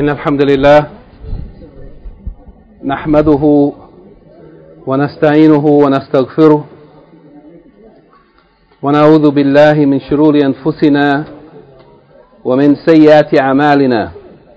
إن الحمد لله نحمده ونستعينه ونستغفره ونعوذ بالله من شرور أنفسنا ومن سيئات أعمالنا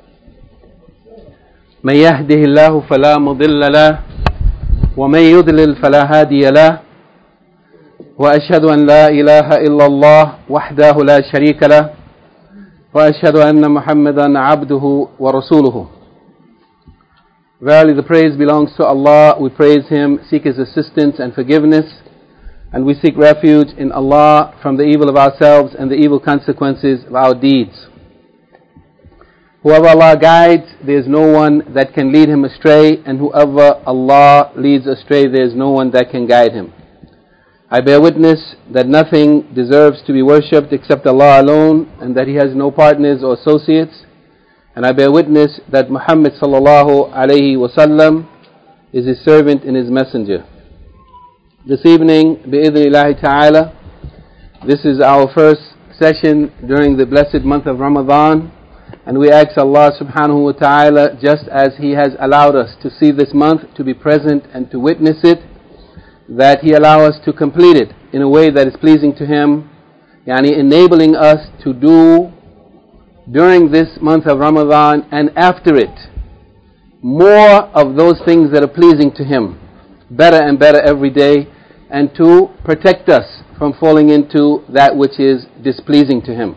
من يهده الله فلا مضل له ومن يضلل فلا هادي له وأشهد أن لا إله إلا الله وحده لا شريك له وأشهد أن محمدا عبده ورسوله. Verily the praise belongs to Allah. We praise Him, seek His assistance and forgiveness, and we seek refuge in Allah from the evil of ourselves and the evil consequences of our deeds. Whoever Allah guides, there is no one that can lead him astray, and whoever Allah leads astray, there is no one that can guide him. I bear witness that nothing deserves to be worshipped except Allah alone, and that He has no partners or associates. And I bear witness that Muhammad sallallahu alayhi wasallam is His servant and His messenger. This evening, bi'idhnillahi ta'ala, this is our first session during the blessed month of Ramadan. And we ask Allah subhanahu wa ta'ala, just as He has allowed us to see this month, to be present and to witness it, that He allow us to complete it in a way that is pleasing to Him, enabling us to do during this month of Ramadan and after it more of those things that are pleasing to Him, better and better every day, and to protect us from falling into that which is displeasing to Him.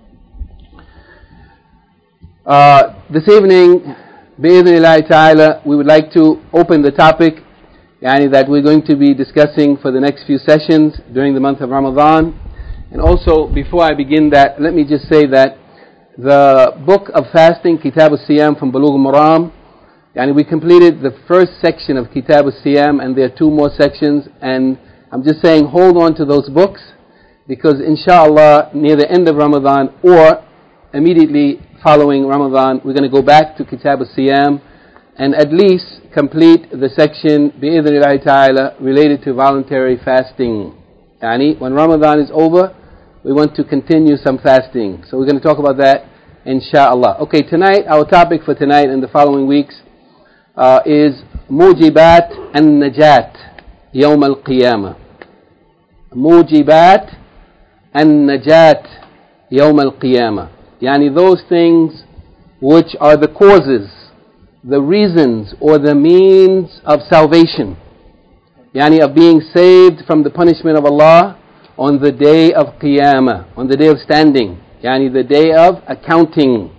This evening, bi'idhnillahi ta'ala, we would like to open the topic that we're going to be discussing for the next few sessions during the month of Ramadan. And also, before I begin that, let me just say that the book of fasting, Kitab al-Siyam from Bulugh al-Maram, we completed the first section of Kitab al-Siyam, and there are two more sections, and I'm just saying hold on to those books, because inshallah near the end of Ramadan or immediately following Ramadan, we're going to go back to Kitab al-Siyam and at least complete the section bi'idhnillahi ta'ala related to voluntary fasting. When Ramadan is over, we want to continue some fasting. So we're going to talk about that inshallah. Okay, tonight, our topic for tonight and the following weeks is Mujibat an-Najat Yawm al-Qiyamah. Mujibat an-Najat Yawm al-Qiyamah. Those things which are the causes, the reasons or the means of salvation, of being saved from the punishment of Allah on the day of Qiyamah, on the day of standing, the day of accounting.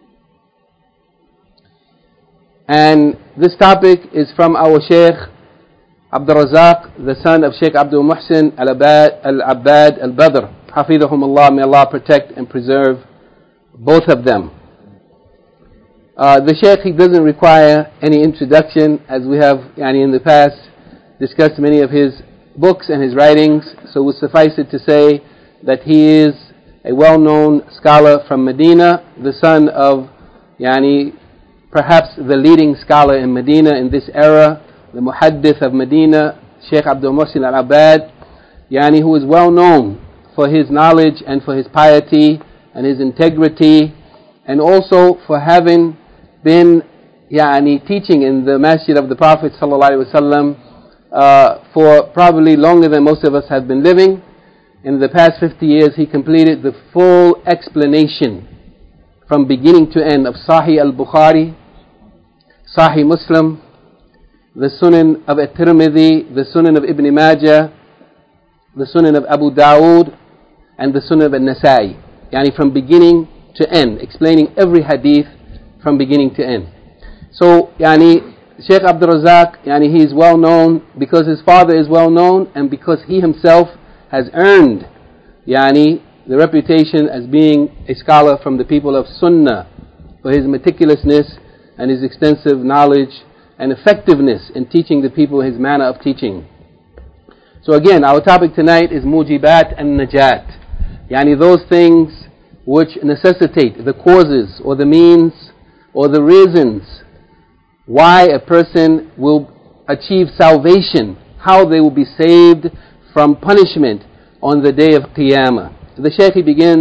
And this topic is from our Shaykh Abdul Razak, the son of Shaykh Abdul Muhsin Al-Abbad Al-Badr, Hafidhahum Allah, may Allah protect and preserve both of them. The Shaykh, he doesn't require any introduction, as we have in the past discussed many of his books and his writings, so we'll suffice it to say that he is a well-known scholar from Medina, the son of perhaps the leading scholar in Medina in this era, the Muhaddith of Medina, Shaykh Abdul Muhsin Al-Abbad, who is well known for his knowledge and for his piety and his integrity, and also for having been teaching in the masjid of the Prophet ﷺ for probably longer than most of us have been living. In the past 50 years, he completed the full explanation from beginning to end of Sahih al-Bukhari, Sahih Muslim, the Sunan of At-Tirmidhi, the Sunan of Ibn Majah, the Sunan of Abu Dawood, and the Sunan of An-Nasa'i. From beginning to end, explaining every hadith from beginning to end. So, Shaykh Abdul Razak, he is well known because his father is well known and because he himself has earned, the reputation as being a scholar from the people of Sunnah for his meticulousness and his extensive knowledge and effectiveness in teaching the people his manner of teaching. So again, our topic tonight is Mujibat an-Najat. Those things which necessitate the causes or the means or the reasons why a person will achieve salvation, how they will be saved from punishment on the day of Qiyamah. So the Shaykh, he begins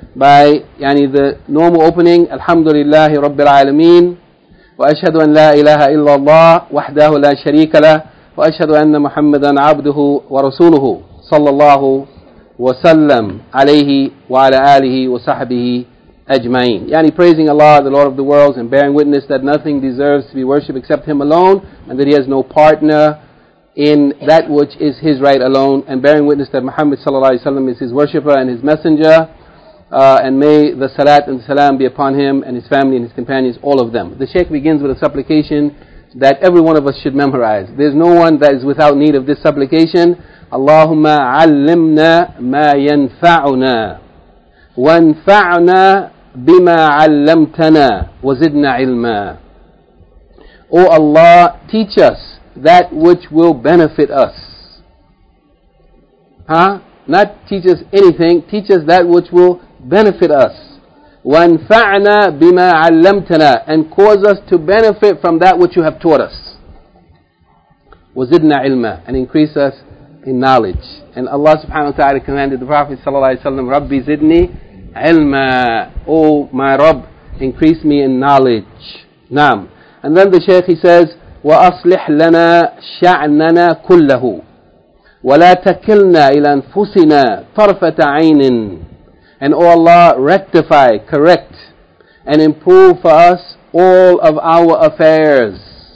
by the normal opening, Alhamdulillahi Rabbil Alameen, wa ashhadu an la ilaha illallah wahdahu la sharika lah, wa ashhadu anna Muhammadan abduhu wa rasuluhu sallallahu wa sallam alayhi wa ala alihi wa sahbihi ajma'in. Praising Allah, the Lord of the worlds, and bearing witness that nothing deserves to be worshipped except Him alone, and that He has no partner in that which is His right alone, and bearing witness that Muhammad sallallahu alaihi wasallam is His worshipper and His messenger, and may the salat and salam be upon him and his family and his companions, all of them. The Shaykh begins with a supplication that every one of us should memorize. There's no one that is without need of this supplication. Allahumma allimna ma yanfa'una wanfa'na bima allamtana wazidna ilma. O Allah, teach us that which will benefit us. Not teach us anything, teach us that which will benefit us. وَانْفَعْنَا بِمَا عَلَّمْتَنَا, and cause us to benefit from that which you have taught us. وَزِدْنَا عِلْمًا, and increase us in knowledge. And Allah subhanahu wa ta'ala commanded the Prophet sallallahu alaihi wasallam, Rabbi zidni ilma, O my Rabb, increase me in knowledge. Naam. And then the Shaykh, he says, وَأَصْلِحْ لَنَا شَعْنَنَا كُلَّهُ وَلَا تَكِلْنَا إِلَى أَنفُسِنَا طَرْفَةَ عَيْنٍ. And O Allah, rectify, correct, and improve for us all of our affairs.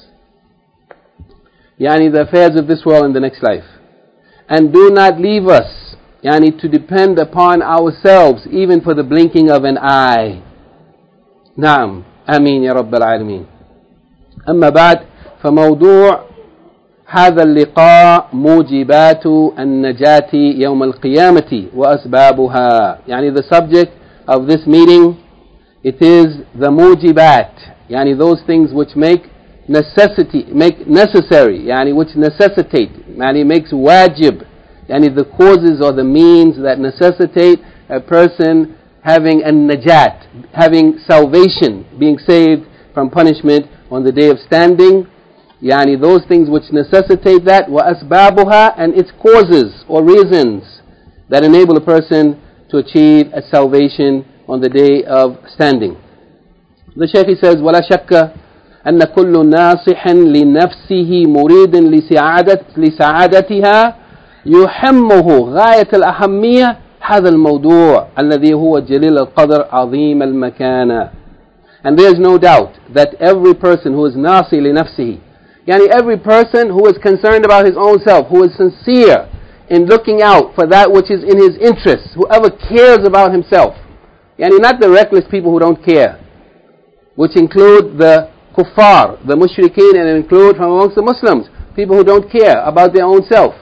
The affairs of this world and the next life. And do not leave us, to depend upon ourselves, even for the blinking of an eye. Naam. Ameen ya Rabbal Alameen. أما بعد فموضوع هذا اللقاء موجبات النجاة يوم القيامة وأسبابها. The subject of this meeting, it is the mujibat, those things which make necessary, which necessitate, makes wajib, the causes or the means that necessitate a person having an najat, having salvation, being saved from punishment on the day of standing. Those things which necessitate that, وَأَسْبَابُهَا, and its causes or reasons that enable a person to achieve a salvation on the day of standing. The Shaykh says, وَلَا شَكَّ أَنَّ كُلُّ نَاصِحٍ لِنَفْسِهِ مُرِيدٍ لِسَعَادَتِهَا يُحِمُّهُ غاية الأهمية هذا الموضوع الذي هو جليل القدر عظيم المكانة. And there is no doubt that every person who is nasi li nafsihi, every person who is concerned about his own self, who is sincere in looking out for that which is in his interests, whoever cares about himself, not the reckless people who don't care, which include the kuffar, the mushrikeen, and include from amongst the Muslims, people who don't care about their own self.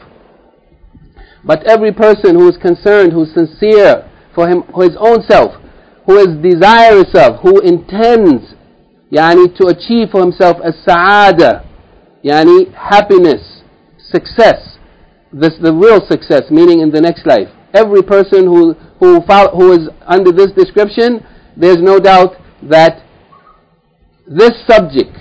But every person who is concerned, who is sincere for his own self, who is desirous of, who intends to achieve for himself a sa'ada, happiness, success, the real success, meaning in the next life. Every person who is under this description, there's no doubt that this subject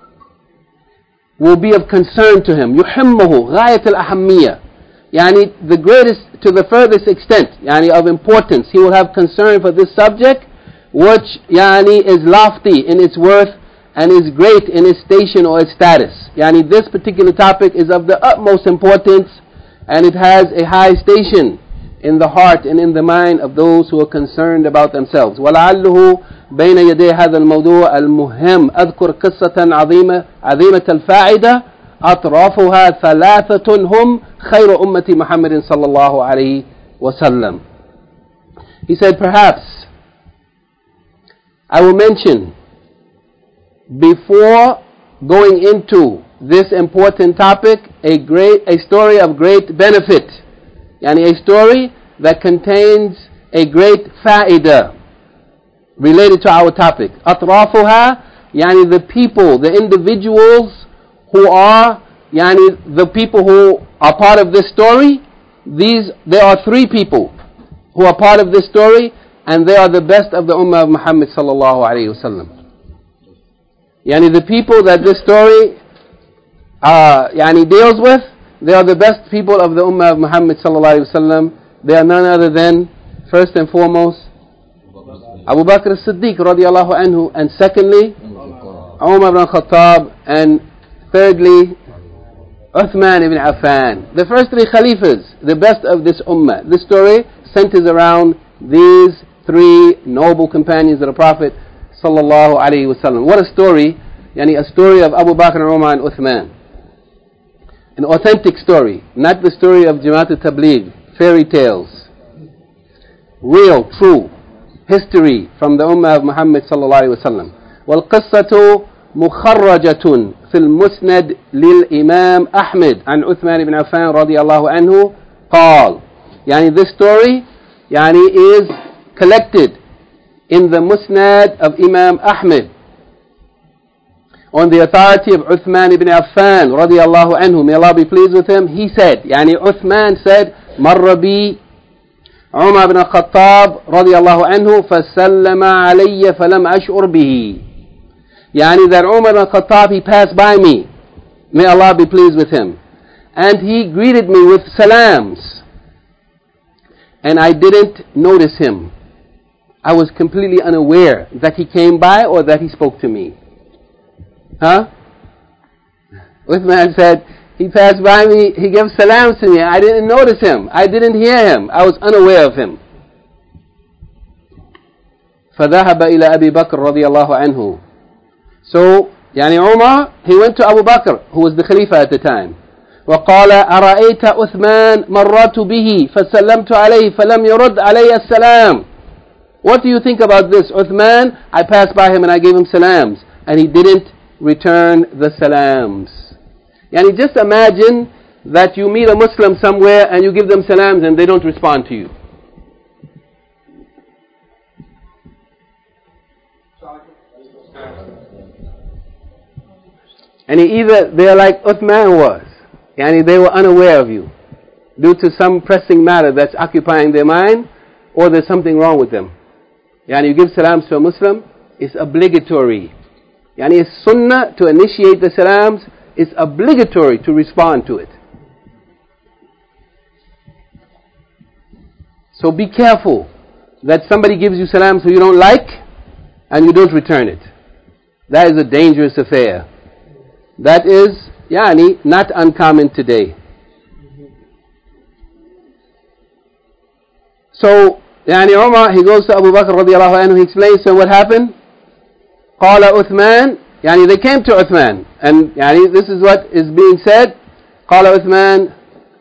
will be of concern to him. يُحِمُّهُ غَايَةَ الْأَحَمِّيَّةِ, the greatest, to the furthest extent, of importance. He will have concern for this subject, which, is lofty in its worth and is great in its station or its status. This particular topic is of the utmost importance, and it has a high station in the heart and in the mind of those who are concerned about themselves. وَلَعَلُّهُ بَيْنَ يَدَيْ هَذَا الْمَوْضُوعِ الْمُهِمِّ أذكر قصة عظيمة الفائدة أطرافها ثلاثة هم خير أمة محمد صلى الله عليه وسلم. He said, perhaps I will mention, before going into this important topic, a story of great benefit, a story that contains a great fa'idah related to our topic. أطرافها, the people, the individuals who are, the people who are part of this story. There are three people who are part of this story, and they are the best of the ummah of Muhammad sallallahu alayhi wasallam. The people that this story deals with, they are the best people of the ummah of Muhammad sallallahu alayhi wasallam. They are none other than, first and foremost, Abu Bakr as-Siddiq radiallahu anhu, and secondly, Umar ibn Khattab, and thirdly, Uthman ibn Affan. The first three Khalifas, the best of this ummah. This story centers around these three noble companions of the Prophet sallallahu alaihi wasallam. What a story! A story of Abu Bakr and Umar and Uthman. An authentic story, not the story of Jamaat al-Tabligh, fairy tales. Real, true history from the Ummah of Muhammad sallallahu alaihi wasallam. والقصة مخرجة في المسند للإمام أحمد عن عثمان بن عفان رضي الله عنه قال. This story is collected in the Musnad of Imam Ahmad on the authority of Uthman ibn Affan radiallahu anhu, may Allah be pleased with him. He said, Uthman said, مر بي عمر بن الخطاب radiallahu anhu فسلم علي فلم أشعر به. That Umar ibn Khattab, he passed by me, may Allah be pleased with him, and he greeted me with salams, and I didn't notice him. I was completely unaware that he came by or that he spoke to me. Uthman said, he passed by me, he gave salams to me, I didn't notice him, I didn't hear him, I was unaware of him. فذهب إلى أبي بكر رضي الله عنه. So, Umar, he went to Abu Bakr, who was the Khalifa at the time. وقال أرأيت أثمان مررت به فسلمت عليه فلم يرد علي السلام. What do you think about this? Uthman, I passed by him and I gave him salams, and he didn't return the salams. Just imagine that you meet a Muslim somewhere and you give them salams and they don't respond to you. And either they are like Uthman was, they were unaware of you due to some pressing matter that's occupying their mind, or there's something wrong with them. You give salams to a Muslim, it's obligatory. It's sunnah to initiate the salams, it's obligatory to respond to it. So be careful that somebody gives you salams who you don't like and you don't return it. That is a dangerous affair. That is, not uncommon today. So, Umar, he goes to Abu Bakr radiallahu anhu, he explains to him what happened. قال Uthman, they came to Uthman, and this is what is being said. قال Uthman,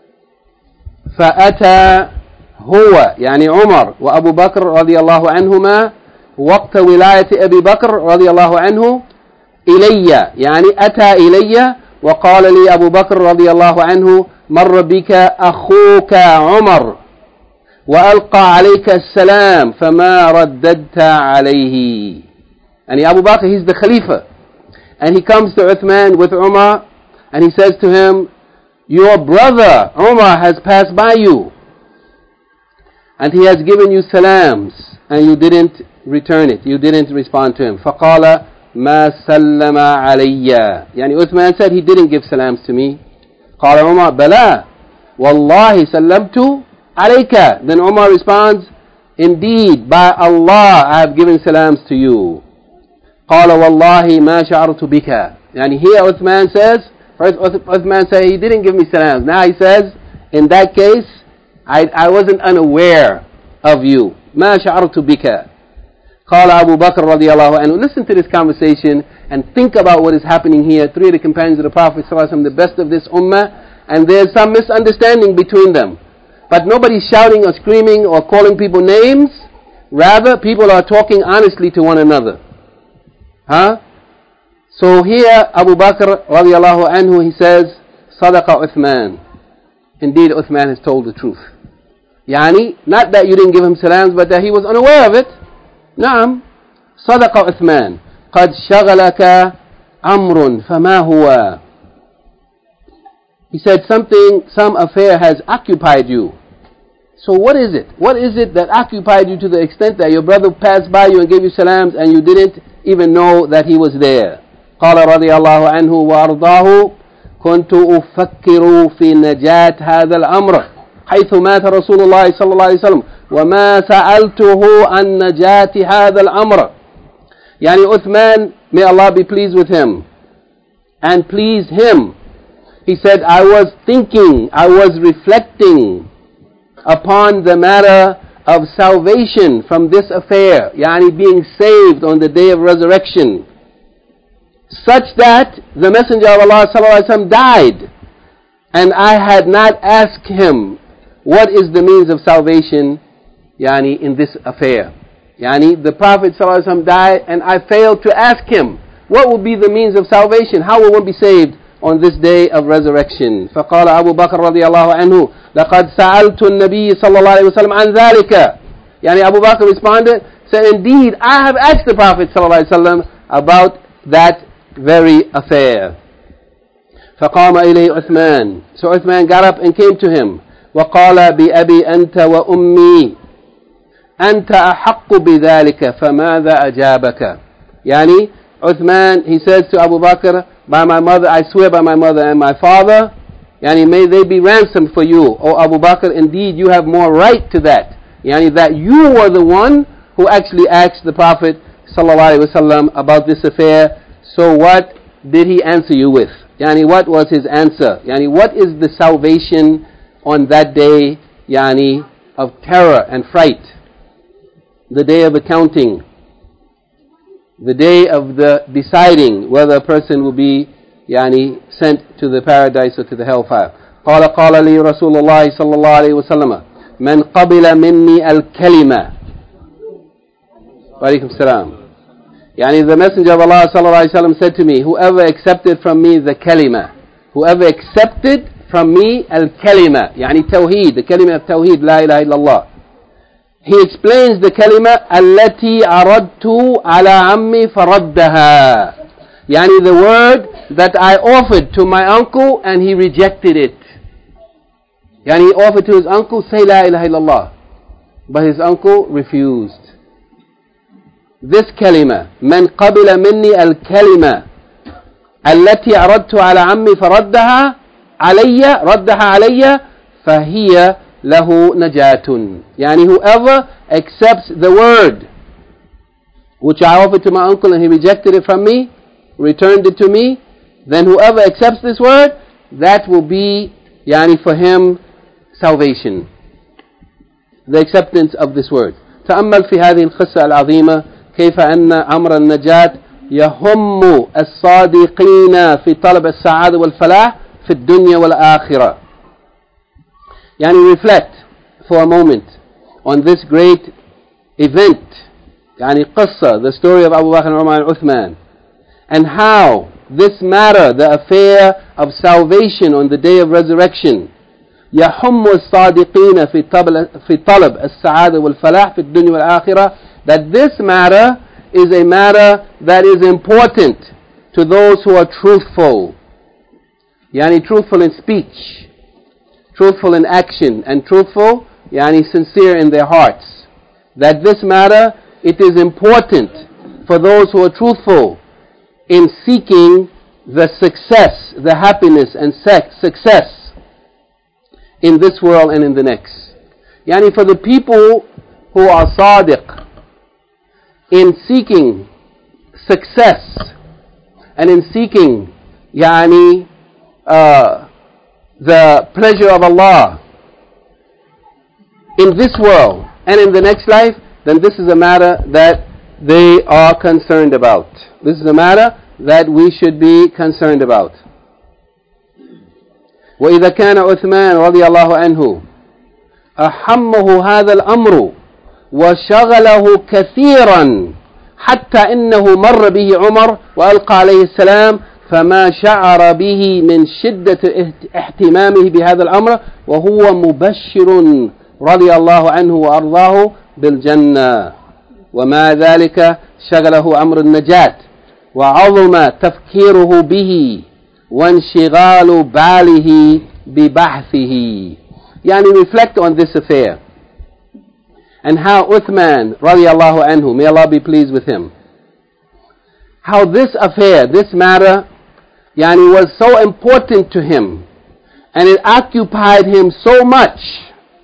فأتى هو عمر وأبو بكر رضي الله عنهما وقت ولاية أبي بكر رضي الله عنه إلي، أتى إلي وقال لي أبو بكر رضي الله عنه مر بك أخوك عمر وألقى عليك السلام فما رددت عليه. Abu Bakr, he's the Khalifa, and he comes to Uthman with Umar, and he says to him, your brother Umar has passed by you, and he has given you salams, and you didn't return it, you didn't respond to him. فقال ما سلم علي. Uthman said, he didn't give salams to me. قال عمر بلى والله سلمت عليك. Then Umar responds, indeed, by Allah, I have given salams to you. قال والله ما شعرت بك. Here Uthman says, first Uthman said, he didn't give me salams. Now he says, in that case, I wasn't unaware of you. ما شعرت بك. قال أبو بكر رضي الله عنه. Listen to this conversation and think about what is happening here. Three of the companions of the Prophet ﷺ, the best of this ummah, and there's some misunderstanding between them. But nobody's shouting or screaming or calling people names. Rather, people are talking honestly to one another. So here, Abu Bakr radiallahu anhu, he says, Sadaqa Uthman. Indeed, Uthman has told the truth. Not that you didn't give him salams, but that he was unaware of it. نعم صدق عثمان قد شغلك أمر فما هو. He said some affair has occupied you. So what is it? What is it that occupied you to the extent that your brother passed by you and gave you salams and you didn't even know that he was there? قال رضي الله عنه وأرضاه كنت أفكر في نجاة هذا الأمر حيث مات رسول الله صلى الله عليه وسلم وما سألته عن نجاة هذا الأمر. Yani Uthman, may Allah be pleased with him and pleased him. He said, I was thinking, I was reflecting upon the matter of salvation from this affair, yani being saved on the day of resurrection, such that the Messenger of Allah ﷺ died, and I had not asked him what is the means of salvation, yani in this affair. Yani the Prophet ﷺ died, and I failed to ask him what would be the means of salvation, how will one be saved on this day of resurrection. فقال أبو بكر رضي الله عنه لقد سألت النبي صلى الله عليه وسلم عن ذلك. Yani Abu Bakr responded, said, indeed, I have asked the Prophet صلى الله عليه وسلم about that very affair. فقام إليه عثمان. So Uthman got up and came to him. وقال بأبي أنت وأمي أنت أحق بذلك فماذا أجابك. Yani Uthman, he says to Abu Bakr, by my mother, I swear by my mother and my father, yani may they be ransomed for you. O Abu Bakr, indeed you have more right to that. Yani that you were the one who actually asked the Prophet ﷺ about this affair. So what did he answer you with? Yani what was his answer? Yani what is the salvation on that day, yani of terror and fright? The day of accounting. The day of the deciding whether a person will be yani sent to the paradise or to the hellfire. قال لي رسول الله صلى الله عليه وسلم من قبل مني الكلمة. وعليكم السلام. Yani the Messenger of Allah صلى الله عليه وسلم said to me, whoever accepted from me the kalima, whoever accepted from me al-kalima, yani tawheed, the kalima of tawheed, la ilaha illallah. He explains the kalima التي أردت على عمي فردها. Yani the word that I offered to my uncle and he rejected it. Yani he offered to his uncle, say la ilaha illallah, but his uncle refused. This kalima, من قبل مني الكلمة التي أردت على عمي فردها علي ردها علي فهي له نجاة. Yani whoever accepts the word which I offered to my uncle and he rejected it from me, returned it to me, then whoever accepts this word, that will be yani for him salvation. The acceptance of this word. تأمل في هذه القصة العظيمة كيف أن أمر النجاة يهم الصادقين في طلب السعادة والفلاح في الدنيا والآخرة. Yani reflect for a moment on this great event, yani qissa, the story of Abu Bakr and Umar and Uthman, and how this matter, the affair of salvation on the day of resurrection, يهم الصادقين في طلب السعادة والفلاح في الدنيا والآخرة, that this matter is a matter that is important to those who are truthful, yani truthful in speech, truthful in action, and truthful, yani sincere in their hearts. That this matter, it is important for those who are truthful in seeking the success, the happiness and success in this world and in the next. Yani for the people who are sadiq in seeking success and in seeking yani the pleasure of Allah in this world and in the next life, then this is a matter that they are concerned about. This is a matter that we should be concerned about. وإذا كان عثمان رضي الله عنه أحمه هذا الأمر وشغله كثيرا حتى إنه مر به عمر وألقى عليه السلام فما شعر به من شدة اهتمامه بهذا الأمر وهو مبشر رضي الله عنه وأرضاه بالجنة. وما ذلك شغله أمر النجاة وعظم تفكيره به وانشغال باله ببحثه. يعني reflect on this affair and how Uthman رضي الله عنه, may Allah be pleased with him, how this affair, this matter, yani was so important to him and it occupied him so much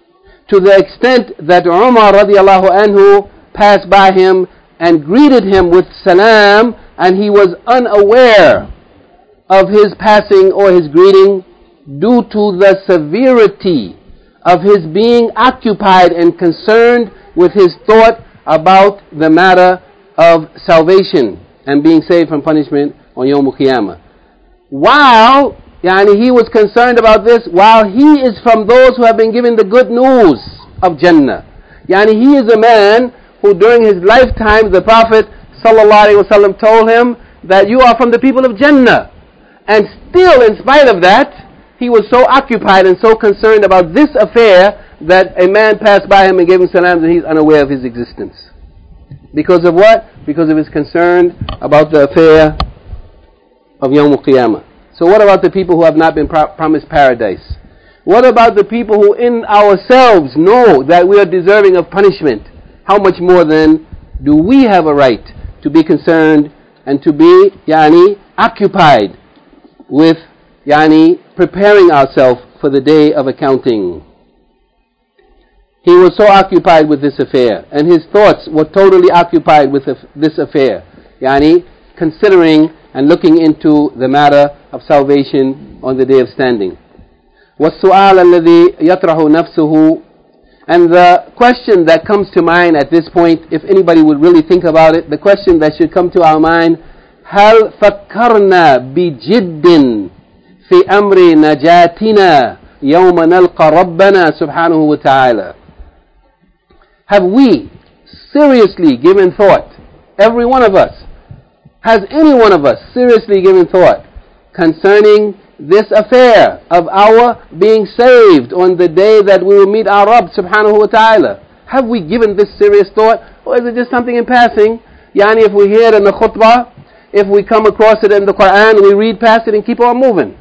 to the extent that Umar radiallahu anhu passed by him and greeted him with salam, and he was unaware of his passing or his greeting due to the severity of his being occupied and concerned with his thought about the matter of salvation and being saved from punishment on Yawm al-Qiyamah. While he was concerned about this, while he is from those who have been given the good news of Jannah. He is a man who during his lifetime the Prophet ﷺ told him that you are from the people of Jannah. And still, in spite of that, he was so occupied and so concerned about this affair that a man passed by him and gave him salam and he's unaware of his existence. Because of what? Because of his concern about the affair of Yawm al-Qiyamah. So what about the people who have not been promised paradise? What about the people who in ourselves know that we are deserving of punishment? How much more then do we have a right to be concerned and to be occupied with preparing ourselves for the day of accounting? He was so occupied with this affair, and his thoughts were totally occupied with this affair, considering and looking into the matter of salvation on the day of standing. وَالسُّؤَالَ الَّذِي يَطْرَحُ نَفْسُهُ, and the question that comes to mind at this point, if anybody would really think about it, the question that should come to our mind, هَلْ فَكَّرْنَا بِجِدٍّ فِي أَمْرِ نَجَاتِنَا يَوْمَ نَلْقَ رَبَّنَا سُبْحَانَهُ وَتَعَالَى. Have we seriously given thought, every one of us, has any one of us seriously given thought concerning this affair of our being saved on the day that we will meet our Rabb subhanahu wa ta'ala? Have we given this serious thought, or is it just something in passing? If we hear it in the khutbah, if we come across it in the Quran, we read past it and keep on moving?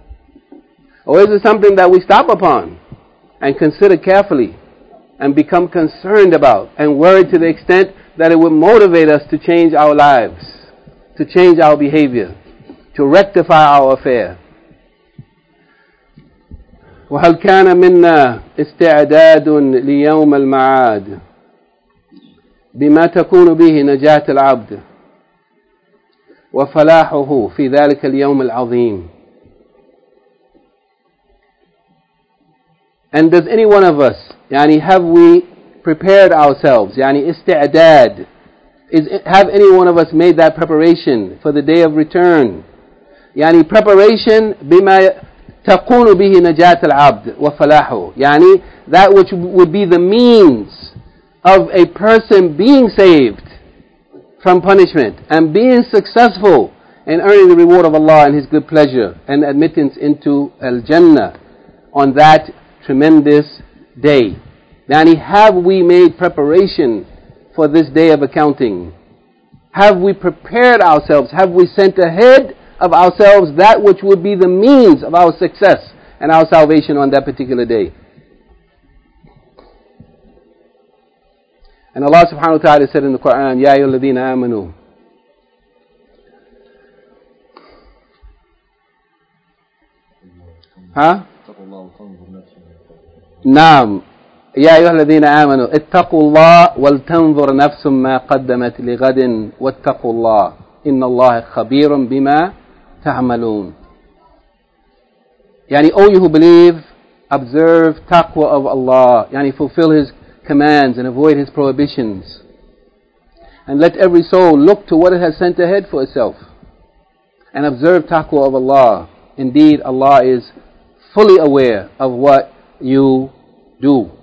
Or is it something that we stop upon and consider carefully and become concerned about and worried to the extent that it will motivate us to change our lives, to change our behavior, to rectify our affair? وهل كان منا استعداد ليوم المعاد بما تكون به نجاة العبد وفلاحه في ذلك اليوم العظيم? And does any one of us, have we prepared ourselves? استعداد, have any one of us made that preparation for the day of return? Preparation بما تكون به نجاة العبد وفلاحه, that which would be the means of a person being saved from punishment and being successful in earning the reward of Allah and His good pleasure and admittance into Al-Jannah on that tremendous day. Have we made preparation for this day of accounting? Have we prepared ourselves? Have we sent ahead of ourselves that which would be the means of our success and our salvation on that particular day? And Allah subhanahu wa ta'ala said in the Quran, Ya ayyuhalladhina amanu, Naam, Ya ayyuhalladhina amanu, ittaqullah wal tanzur nafsum ma qaddamat li ghadin wattaqullah inna Allah khabirun bima ta'malun. O you who believe, observe taqwa of Allah, fulfill His commands and avoid His prohibitions. And let every soul look to what it has sent ahead for itself. And observe taqwa of Allah. Indeed, Allah is fully aware of what you do.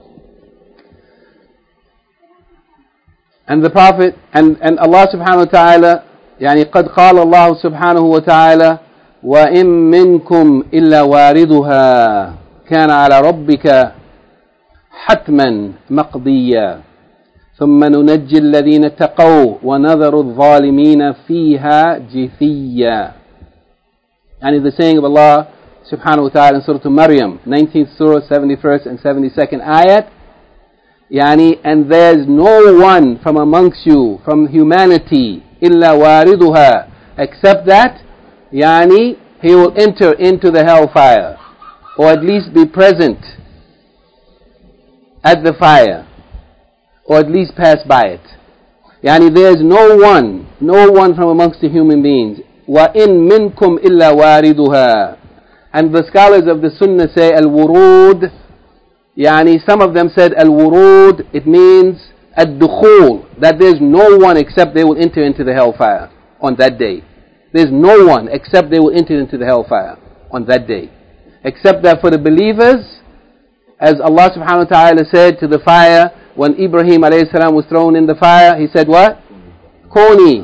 And the Prophet, and Allah subhanahu wa ta'ala, قد قال الله سبحانه وتعالى وإن منكم إلا واردها كان على ربك حتما مقضيا ثم ننجي الذين اتقوا ونذر الظالمين فيها جثيا. The saying of Allah subhanahu wa ta'ala in Surah Maryam, 19th Surah, 71st and 72nd ayat, and there's no one from amongst you, from humanity, إِلَّا وَارِدُهَا, except that, he will enter into the hellfire, or at least be present at the fire, or at least pass by it. Yani there is no one from amongst the human beings. وَإِن مِّنكُمْ إِلَّا وَارِدُهَا. And the scholars of the Sunnah say al-wurud, yani some of them said al-wurud, it means ad-dukhul, that there's no one except they will enter into the hellfire on that day. There's no one except they will enter into the hellfire on that day. Except that for the believers, as Allah subhanahu wa ta'ala said to the fire, when Ibrahim alayhi salam was thrown in the fire, he said what? Kuni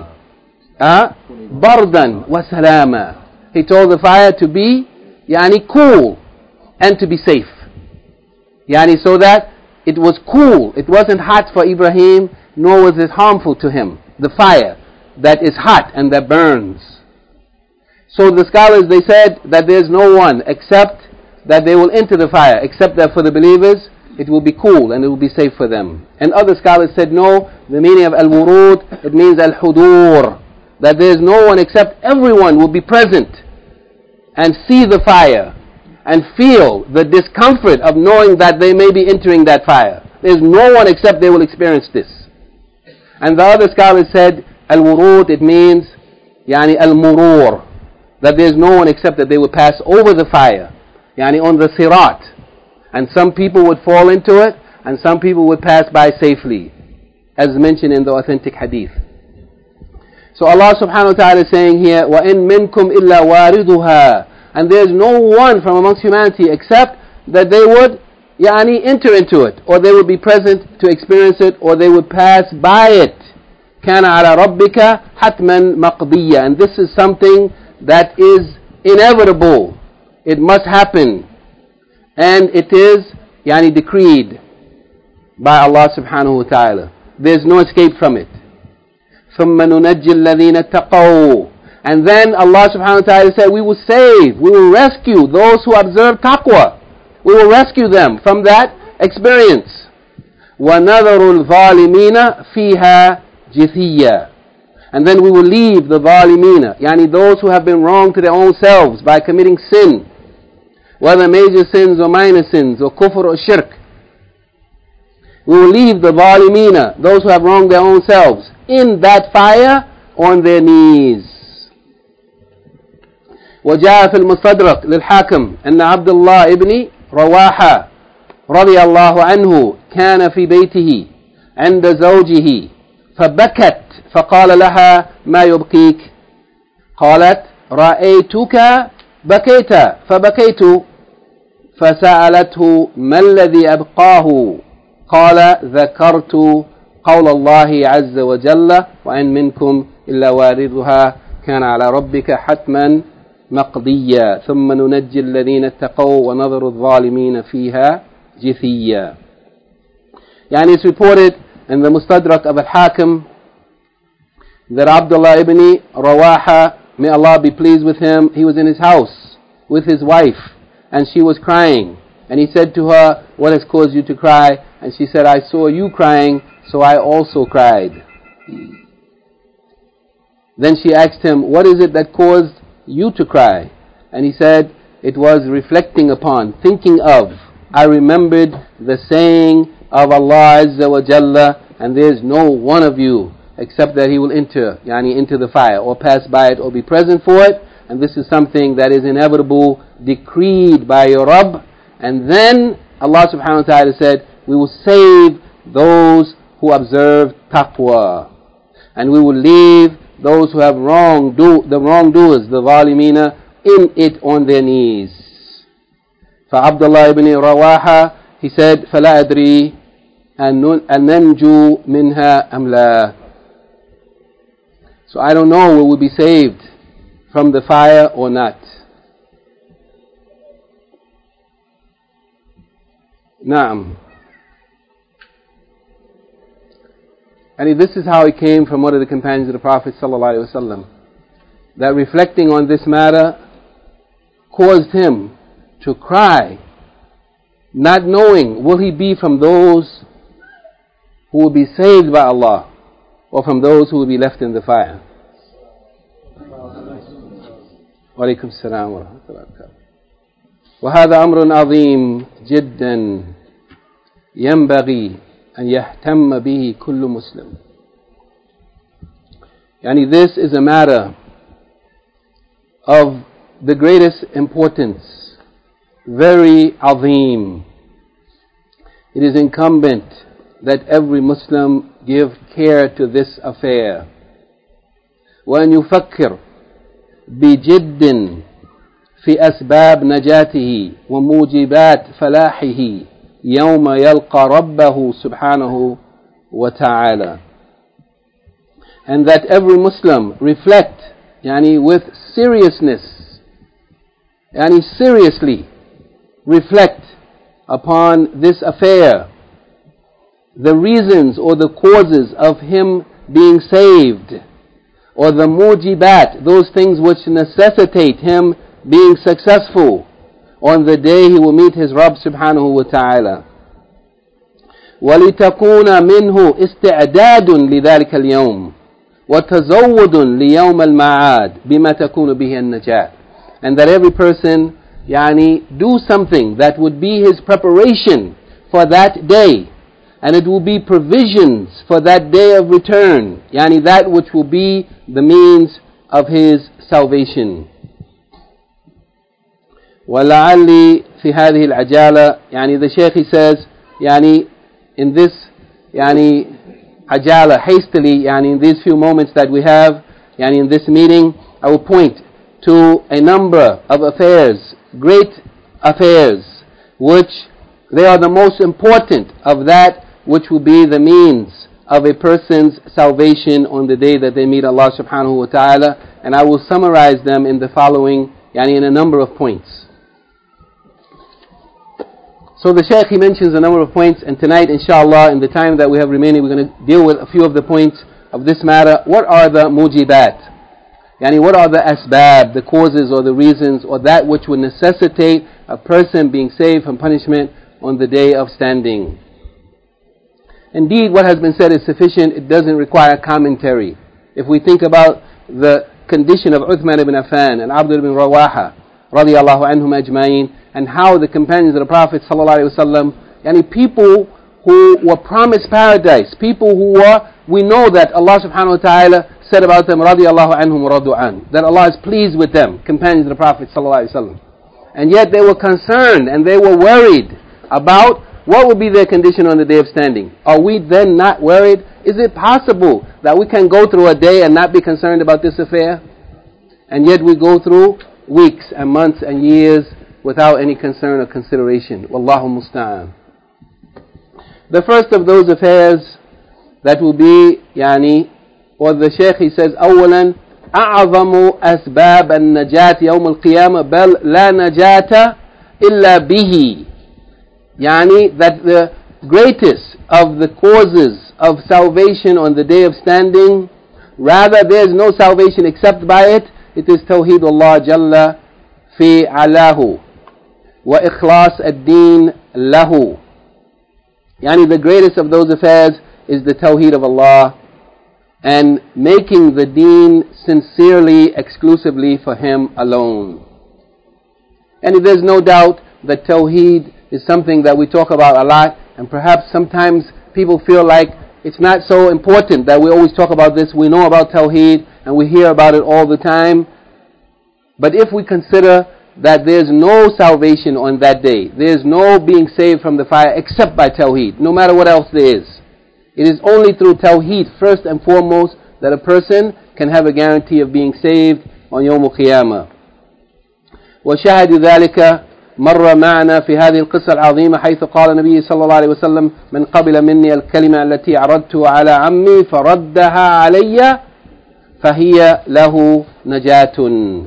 bardan wa salama. He told the fire to be yani cool and to be safe. Yani so that it was cool. It wasn't hot for Ibrahim, nor was it harmful to him. The fire that is hot and that burns. So the scholars, they said that there's no one except that they will enter the fire, except that for the believers it will be cool and it will be safe for them. And other scholars said no, the meaning of al-wurud, it means al-hudur, that there's no one except everyone will be present and see the fire and feel the discomfort of knowing that they may be entering that fire. There's no one except they will experience this. And the other scholars said al-wurud, it means yani al-murur, that there's no one except that they will pass over the fire, yani on the sirat. And some people would fall into it, and some people would pass by safely, as mentioned in the authentic hadith. So Allah subhanahu wa ta'ala is saying here, وَإِن مِّنكُمْ إِلَّا وَارِدُهَا. And there is no one from amongst humanity except that they would enter into it, or they would be present to experience it, or they would pass by it. كَانَ عَلَى رَبِّكَ حَتْمًا مَقْضِيًّا. And this is something that is inevitable. It must happen. And it is decreed by Allah subhanahu wa ta'ala. There's no escape from it. ثُمَّ نُنَجِّي الَّذِينَ اتَّقَوْا. And then Allah subhanahu wa ta'ala said, we will save, we will rescue those who observe taqwa. We will rescue them from that experience. وَنَذَرُ الظَّالِمِينَ فِيهَا جِثِيًّا. And then we will leave the zalimina, yani those who have been wrong to their own selves by committing sin, whether major sins or minor sins, or kufr or shirk. We will leave the zalimina, those who have wronged their own selves, in that fire on their knees. وجاء في المستدرك للحاكم أن عبد الله ابن رواحة رضي الله عنه كان في بيته عند زوجه فبكت فقال لها ما يبكيك؟ قالت رأيتك بكيت فبكيت. فسألته ما الذي أبقاه؟ قال ذكرت قول الله عز وجل وإن منكم إلا واردها كان على ربك حتما مقضيا ثم ننجي الذين اتقوا ونذر الظالمين فيها جثيا. يعني it's reported in the Mustadrak of Al-Hakim that Abdullah ibn Rawaha, may Allah be pleased with him, he was in his house with his wife and she was crying, and he said to her, what has caused you to cry? And she said, I saw you crying, so I also cried. Then she asked him, what is it that caused you to cry? And he said, it was reflecting upon, thinking of, I remembered the saying of Allah Azza wa Jalla, and there is no one of you except that he will enter, into the fire, or pass by it, or be present for it. And this is something that is inevitable, decreed by your Rabb. And then Allah subhanahu wa ta'ala said, we will save those who observe taqwa, and we will leave those who have the wrongdoers, the zalimina, in it on their knees. فعبدالله ibn Rawaha, he said, فلا أدري أن ننجو منها أم لا. So I don't know will we be saved from the fire or not. Naam. And this is how it came from one of the companions of the Prophet ﷺ, that reflecting on this matter caused him to cry, not knowing will he be from those who will be saved by Allah or from those who will be left in the fire. وعليكم السلام ورحمة الله وبركاته. وهذا أمر عظيم جدا. ينبغي أن يهتم به كل مسلم. Yani this is a matter of the greatest importance, very azim. It is incumbent that every Muslim give care to this affair. وأن يفكر بجد في أسباب نجاته وموجبات فلاحه يوم يلقى ربه سبحانه وتعالى. And that every Muslim reflect with seriousness, seriously reflect upon this affair, the reasons or the causes of him being saved, or the mujibat, those things which necessitate him being successful on the day he will meet his Rabb subhanahu wa ta'ala. وَلِتَكُونَ مِنْهُ إِسْتِعْدَادٌ لِذَلِكَ الْيَوْمِ وَتَزَوُّدٌ لِيَوْمَ الْمَعَادِ بِمَا تَكُونُ بِهِ النَّجَاةِ. And that every person do something that would be his preparation for that day, and it will be provisions for that day of return, that which will be the means of his salvation. وَلَعَلِّي فِي هَذِهِ الْعَجَالَةِ the Shaykh, he says, in this ajala, hastily, in these few moments that we have, in this meeting, I will point to a number of affairs, great affairs, which they are the most important of that which will be the means of a person's salvation on the day that they meet Allah subhanahu wa ta'ala. And I will summarize them in the following, in a number of points. So the Shaykh, he mentions a number of points, and tonight, inshallah, in the time that we have remaining, we're going to deal with a few of the points of this matter. What are the mujibat? What are the asbab, the causes or the reasons, or that which would necessitate a person being saved from punishment on the day of standing? Indeed, what has been said is sufficient. It doesn't require commentary. If we think about the condition of Uthman ibn Affan and Abdullah ibn Rawaha, radiyallahu anhum ajma'in, and how the companions of the Prophet ﷺ, people who were promised paradise, people who were, we know that Allah subhanahu wa ta'ala said about them, radiyallahu anhum wa radu an, that Allah is pleased with them, companions of the Prophet ﷺ. And yet they were concerned and they were worried about what would be their condition on the day of standing. Are we then not worried? Is it possible that we can go through a day and not be concerned about this affair? And yet we go through weeks and months and years without any concern or consideration. Wallahu musta'an. The first of those affairs that will be, or the Shaykh, he says, أولا أعظم أسباب النجاة يوم القيامة بل لا نجاة إلا به. That the greatest of the causes of salvation on the day of standing, rather there is no salvation except by it. It is Tawheed Allah Jalla fi alahu wa ikhlas ad-din lahu. The greatest of those affairs is the Tawheed of Allah and making the deen sincerely, exclusively for Him alone. And there's no doubt that Tawheed is something that we talk about a lot, and perhaps sometimes people feel like it's not so important that we always talk about this. We know about Tawheed and we hear about it all the time. But if we consider that there's no salvation on that day, there's no being saved from the fire except by Tawheed, no matter what else there is. It is only through Tawheed, first and foremost, that a person can have a guarantee of being saved on Yawm al-Qiyamah. وشاهد ذلك مر معنا في هذه القصة العظيمة حيث قال النبي صلى الله عليه وسلم من قبل مني الكلمة التي عرضتها على عمي فردها علي فهي له نجاة.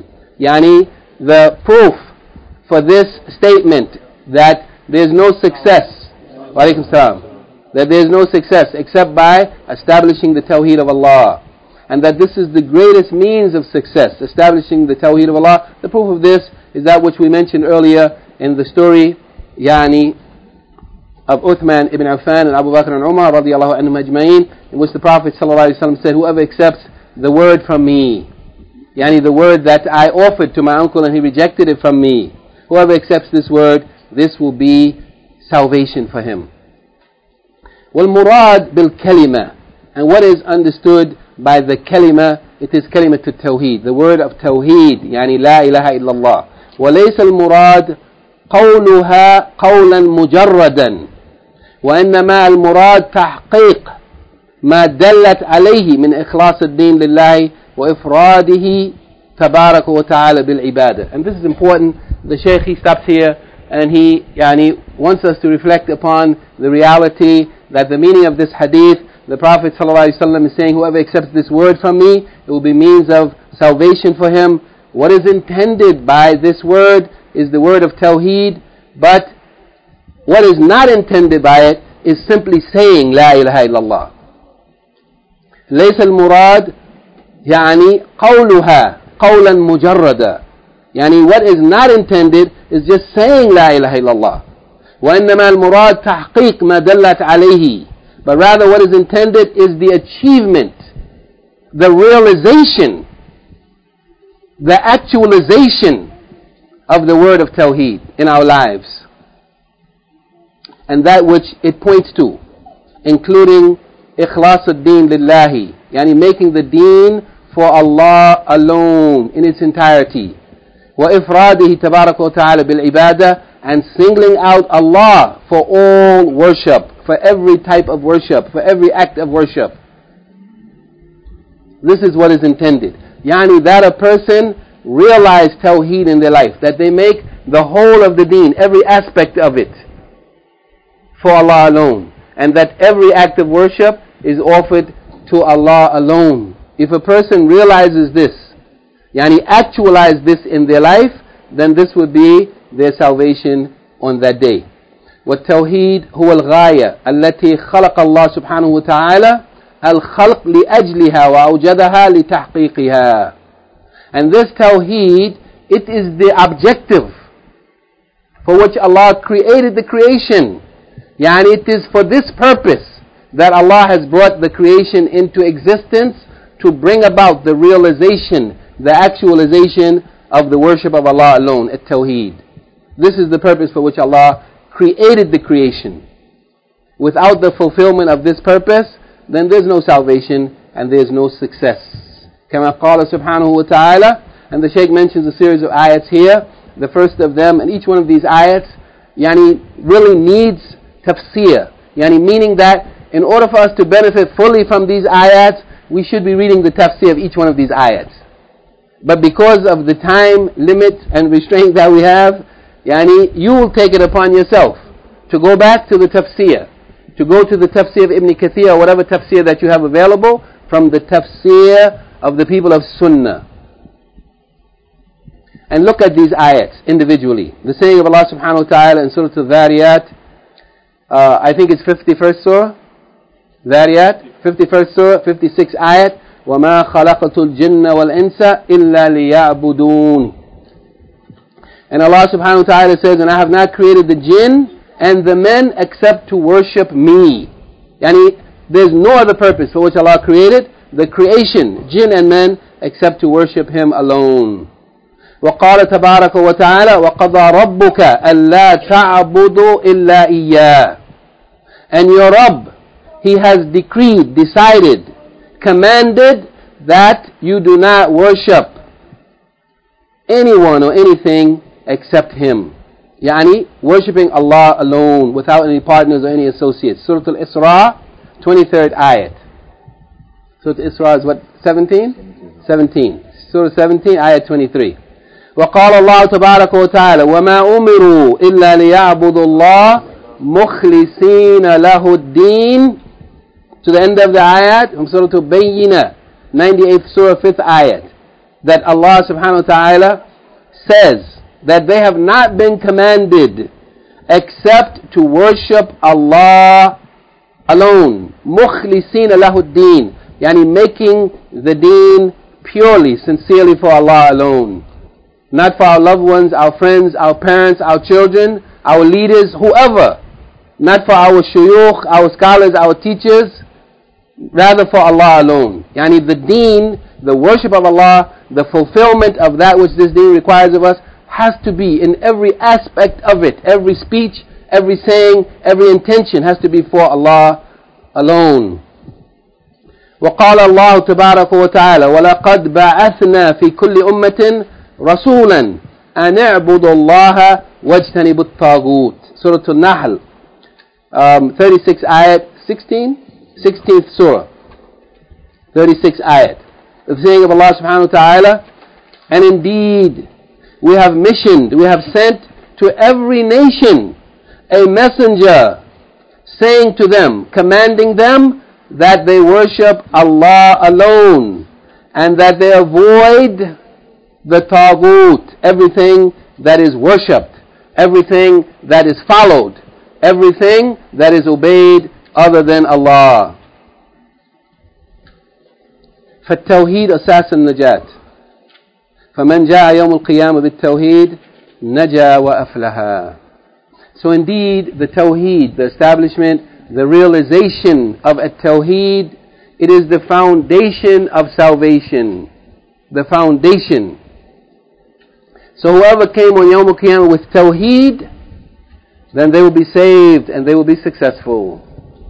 The proof for this statement that there is no success, that there is no success except by establishing the Tawheed of Allah, and that this is the greatest means of success, establishing the Tawheed of Allah. The proof of this is that which we mentioned earlier in the story of Uthman ibn Affan and Abu Bakr and Umar radiyallahu anhum ajma'in, in which the Prophet ﷺ said, whoever accepts the word from me, the word that I offered to my uncle and he rejected it from me, whoever accepts this word, this will be salvation for him. وَالْمُرَاد بِالْكَلِمَةِ, and what is understood by the kalima, it is كلمة التوحيد, the word of tawheed, يعني لا إله إلا الله. وليس المراد قولها قولا مجردا، وإنما المراد تحقيق ما دلت عليه من إخلاص الدين لله وإفراده تبارك وتعالى بالعبادة. And this is important. The Shaykh, he stops here and he wants us to reflect upon the reality that the meaning of this hadith, the Prophet ﷺ is saying, whoever accepts this word from me, it will be means of salvation for him. What is intended by this word is the word of Tawheed, but what is not intended by it is simply saying La ilaha illallah. ليس المراد قولها قولا مجردا, what is not intended is just saying La ilaha illallah. وإنما المراد تحقيق ما دلت عليه, but rather what is intended is the achievement, the realization, the actualization of the word of Tawheed in our lives, and that which it points to, including إخلاص الدين لله, making the deen for Allah alone in its entirety, وإفراده تبارك وتعالى بالعبادة, and singling out Allah for all worship, for every type of worship, for every act of worship. This is what is intended. That a person realize Tawheed in their life, that they make the whole of the deen, every aspect of it, for Allah alone, and that every act of worship is offered to Allah alone. If a person realizes this, actualize this in their life, then this would be their salvation on that day. والتوحيد هو الغاية التي خلق الله سبحانه وتعالى الخلق لأجلها وأوجدها لتحقيقها. And this Tawheed, it is the objective for which Allah created the creation. It is for this purpose that Allah has brought the creation into existence, to bring about the realization, the actualization of the worship of Allah alone, at Tawheed. This is the purpose for which Allah created the creation. Without the fulfillment of this purpose, then there's no salvation and there's no success. كما قال سبحانه وتعالى, and the Shaykh mentions a series of ayats here. The first of them, and each one of these ayats really needs tafsir, meaning that in order for us to benefit fully from these ayats, we should be reading the tafsir of each one of these ayats. But because of the time limit and restraint that we have, you will take it upon yourself to go back to the tafsir, to go to the tafsir of Ibn Kathir or whatever tafsir that you have available from the tafsir of the people of Sunnah. And look at these ayats individually. The saying of Allah subhanahu wa ta'ala in Surah Al-Dhariyat, I think it's 51st Surah, Dhariyat, 51st Surah, 56 ayat, وَمَا خَلَقَتُ الْجِنَّ وَالْإِنسَ إِلَّا لِيَعْبُدُونَ. And Allah subhanahu wa ta'ala says, and I have not created the jinn and the men except to worship me. There's no other purpose for which Allah created the creation, jinn and men, except to worship Him alone. وقال تبارك وتعالى وقضى ربك ألا تعبدوا إلا إياه. And your Rabb, He has decreed, decided, commanded that you do not worship anyone or anything except Him. Worshipping Allah alone without any partners or any associates. Surah Al-Isra, 23rd ayat. Surah Al-Isra is what, 17? 17. Surah 17, ayat 23. وقال الله تبارك وتعالى وما أمروا إلا ليعبدوا الله مخلصين له الدين, to the end of the ayat from Surah Al-Bayyinah, 98th Surah, 5th ayat, that Allah subhanahu wa ta'ala says that they have not been commanded except to worship Allah alone. مخلصين له الدين, making the deen purely, sincerely for Allah alone. Not for our loved ones, our friends, our parents, our children, our leaders, whoever. Not for our shuyukh, our scholars, our teachers. Rather for Allah alone. The deen, the worship of Allah, the fulfillment of that which this deen requires of us, has to be in every aspect of it. Every speech, every saying, every intention has to be for Allah alone. وقال الله تبارك وتعالى ولقد بعثنا في كل أمة رسولا أن اعبدوا الله واجتنبوا الطاغوت. Surah Al-Nahl, 36 ayat 16th surah, 36 ayat. The saying of Allah subhanahu wa ta'ala, and indeed we have sent to every nation a messenger, saying to them, commanding them that they worship Allah alone and that they avoid the taghut, everything that is worshipped, everything that is followed, everything that is obeyed other than Allah. فالتوحيد أساس النجاة فمن جاء يوم القيامة بالتوحيد نجا وأفلح. So indeed the Tawheed, the establishment, the realization of a Tawheed, it is the foundation of salvation. The foundation. So whoever came on Yawm al-Qiyamah with Tawheed, then they will be saved and they will be successful.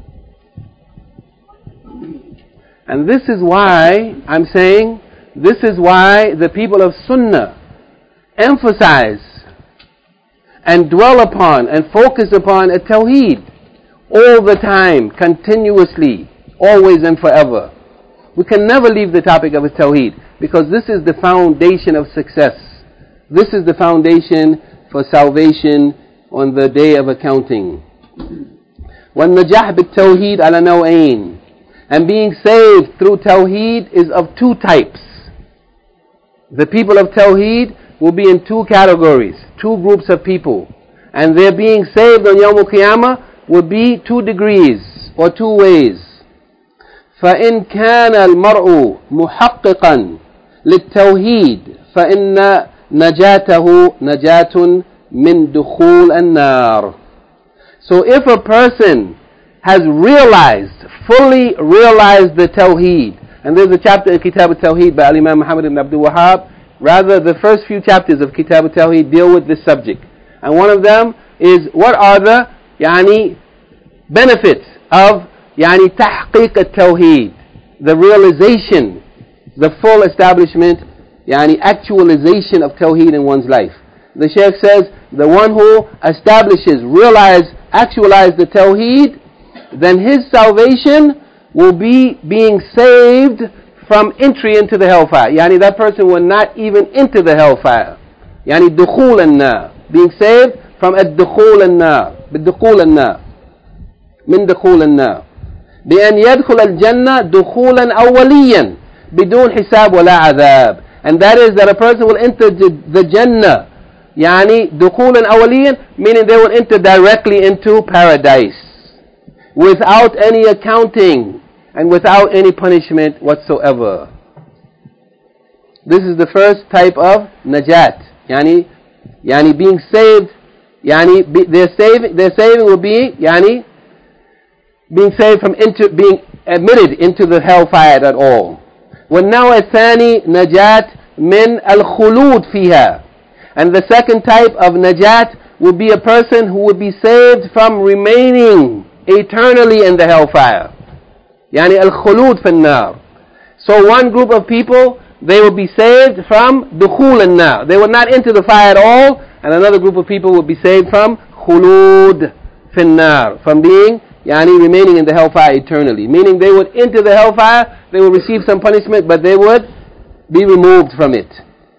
And this is why I'm saying, this is why the people of Sunnah emphasize and dwell upon and focus upon a Tawheed all the time, continuously, always and forever. We can never leave the topic of a Tawheed because this is the foundation of success. This is the foundation for salvation on the day of accounting. وَالنَّجَاحُ بِالتَّوْحِيدِ عَلَى نَوْعَيْنِ. And being saved through Tawheed is of two types. The people of Tawheed will be in two categories, two groups of people. And their being saved on Yawm al-Qiyamah will be 2 degrees or 2 ways. فَإِنْ كَانَ الْمَرْءُ مُحَقِّقًا لِلتَّوْحِيدِ فَإِنَّ نَجَاتَهُ نَجَاةٌ مِنْ دُخُولِ النَّارِ. So if a person has fully realized the Tawheed, and there's a chapter in Kitab al-Tawheed by Imam Muhammad ibn Abdul Wahhab, rather the first few chapters of Kitab al-Tawheed deal with this subject. And one of them is, what are the benefits of تحقيق التوحيد, the realization, the full establishment, actualization of Tawheed in one's life. The Shaykh says, the one who establishes, actualize the Tawheed, then his salvation will be being saved from entry into the hellfire. That person will not even enter the hellfire. دخول النار, being saved from الدخول النار, بالدخول النار, من دخول النار, بأن يدخل الجنة دخولا أوليا بدون حساب ولا عذاب. And that is that a person will enter the Jannah, دخولا أوليا, meaning they will enter directly into paradise without any accounting and without any punishment whatsoever. This is the first type of najat. Being saved, their saving will be, being saved from being admitted into the hellfire at all. وَالنَّوْعَ الثَّانِي نَجَاتٌ مِنْ الْخُلُودِ فِيهَا. And the second type of najat will be a person who will be saved from remaining eternally in the hellfire. الخلود في النار. So one group of people, they will be saved from دخول النار. They will not enter the fire at all. And another group of people will be saved from خلود في النار, from being remaining in the hellfire eternally. Meaning they would enter the hellfire, they will receive some punishment, but they would be removed from it.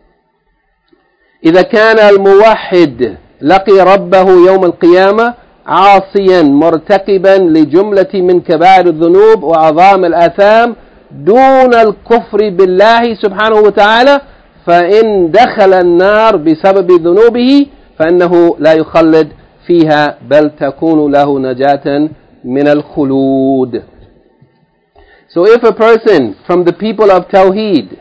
إذا كان الموحد لقي ربه يوم القيامة عاصيا مرتكبا لجملة من كبائر الذنوب وعظام الآثام دون الكفر بالله سبحانه وتعالى, فإن دخل النار بسبب ذنوبه فإنه لا يخلد فيها بل تكون له نجاة من الخلود. So if a person from the people of Tawheed,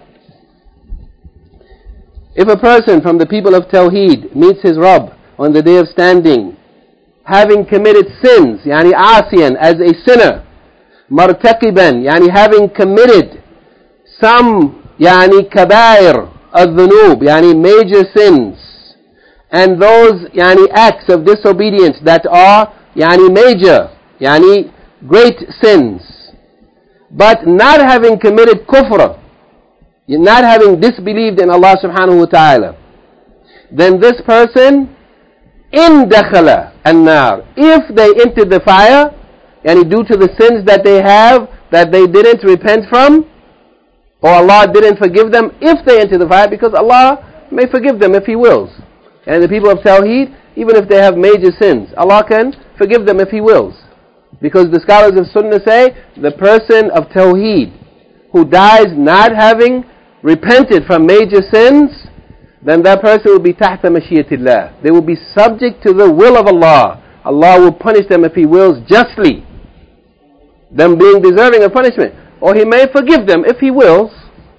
meets his Rabb on the day of standing, having committed sins, عاصيا, as a sinner, مرتكبا, having committed some كبائر الذنوب, major sins, and those acts of disobedience that are major, great sins, but not having committed kufr, not having disbelieved in Allah subhanahu wa ta'ala, then this person, in dakhala an-nar, if they entered the fire, and due to the sins that they have, that they didn't repent from, or Allah didn't forgive them, if they enter the fire, because Allah may forgive them if He wills. And the people of Tawheed, even if they have major sins, Allah can forgive them if He wills. Because the scholars of Sunnah say, the person of Tawheed who dies not having repented from major sins, then that person will be tahta mashiyatillah. They will be subject to the will of Allah. Allah will punish them if He wills justly, them being deserving of punishment. Or He may forgive them if He wills,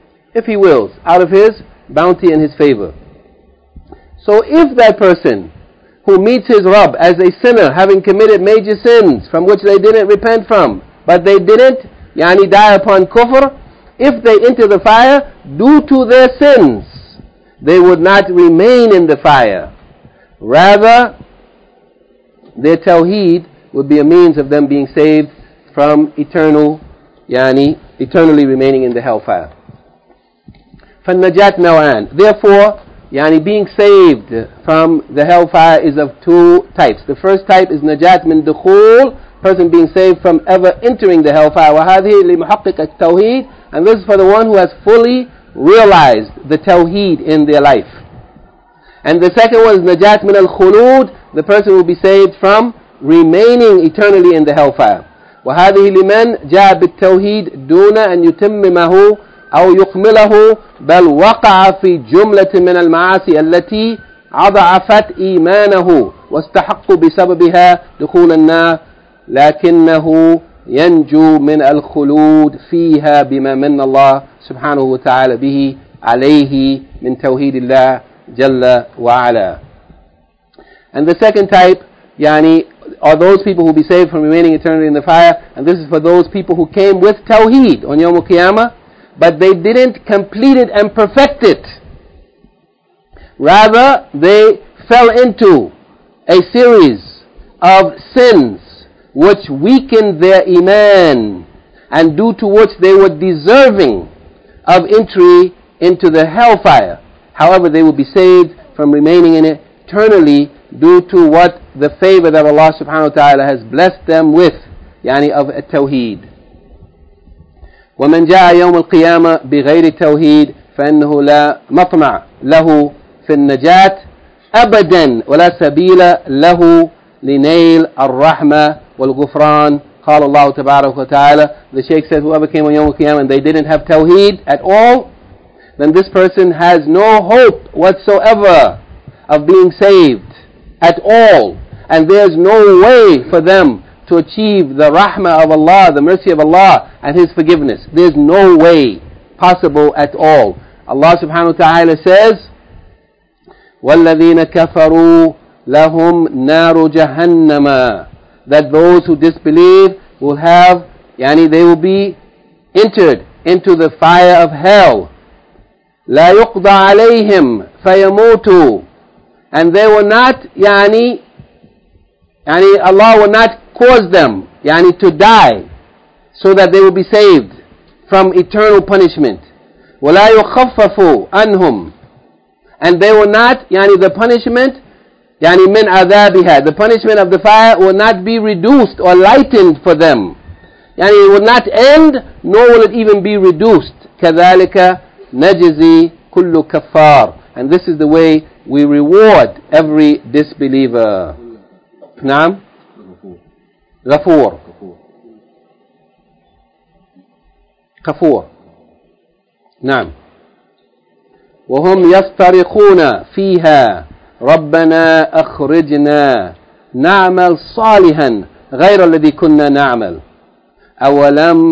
out of His bounty and His favor. So if that person who meets his Rabb as a sinner, having committed major sins from which they didn't repent from, but they didn't die upon kufr, if they enter the fire due to their sins, they would not remain in the fire. Rather, their tawheed would be a means of them being saved from eternally remaining in the hellfire. فَالنَّجَاةُ نَوْعَانِ. Therefore, being saved from the hellfire is of two types. The first type is najat min dukhul, person being saved from ever entering the hellfire. وَهَذِهِ لِمُحَقِّقَ التَّوْحِيدِ. And this is for the one who has fully realized the tawheed in their life. And the second one is najat min al-khulud, the person will be saved from remaining eternally in the hellfire. وَهَذِهِ لِمَنْ جَاءَ بِالتَّوْحِيدِ دُونَ أَنْ يُتِمِّمَهُ أو يكمله بل وقع في جملة من المعاصي التي أضعفت إيمانه واستحق بسببها دخول النار لكنه ينجو من الخلود فيها بما من الله سبحانه وتعالى به عليه من توحيد الله جل وعلا. And the second type are those people who will be saved from remaining eternally in the fire, and this is for those people who came with tawheed on Yawm al-Qiyamah, but they didn't complete it and perfect it. Rather, they fell into a series of sins which weakened their iman, and due to which they were deserving of entry into the hellfire. However, they will be saved from remaining in it eternally due to what the favor that Allah subhanahu wa ta'ala has blessed them with, of at-tawheed. ومن جاء يوم القيامة بغير التوحيد فإنه لا مطمع له في النجاة أبدا ولا سبيل له لنيل الرحمة والغفران. قال الله تبارك وتعالى. The Shaykh says, whoever came on Yawm al-Qiyamah and they didn't have tawheed at all, then this person has no hope whatsoever of being saved at all, and there's no way for them to achieve the rahmah of Allah, the mercy of Allah and His forgiveness. There's no way possible at all. Allah subhanahu wa ta'ala says, وَالَّذِينَ كَفَرُوا لَهُمْ نَارُ جَهَنَّمَ, that those who disbelieve will have, they will be entered into the fire of hell. لَا يُقْضَى عَلَيْهِمْ فَيَمُوتُوا, and they will not, Allah will not cause them, to die, so that they will be saved from eternal punishment. وَلَا يُخَفَّفُ عَنْهُمْ, and they will not, the punishment, مِنْ عَذَابِهَا, the punishment of the fire will not be reduced or lightened for them. It will not end, nor will it even be reduced. كَذَلِكَ نَجْزِي كُلُّ كَفَّارٍ, and this is the way we reward every disbeliever. نعم. غفور غفور نعم. وهم يصطرخون فيها ربنا أخرجنا نعمل صالحا غير الذي كنا نعمل أولم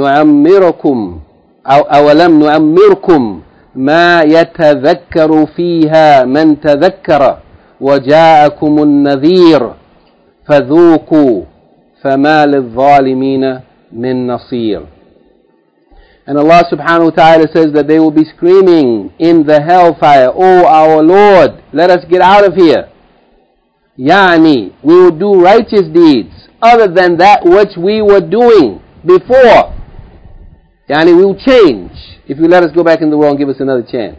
نعمركم ما يتذكر فيها من تذكر وجاءكم النذير فذوقوا فما للظالمين من نصير. And Allah subhanahu wa ta'ala says that they will be screaming in the hellfire, "O our Lord, let us get out of here." We will do righteous deeds other than that which we were doing before. Yani we will change if you let us go back in the world and give us another chance.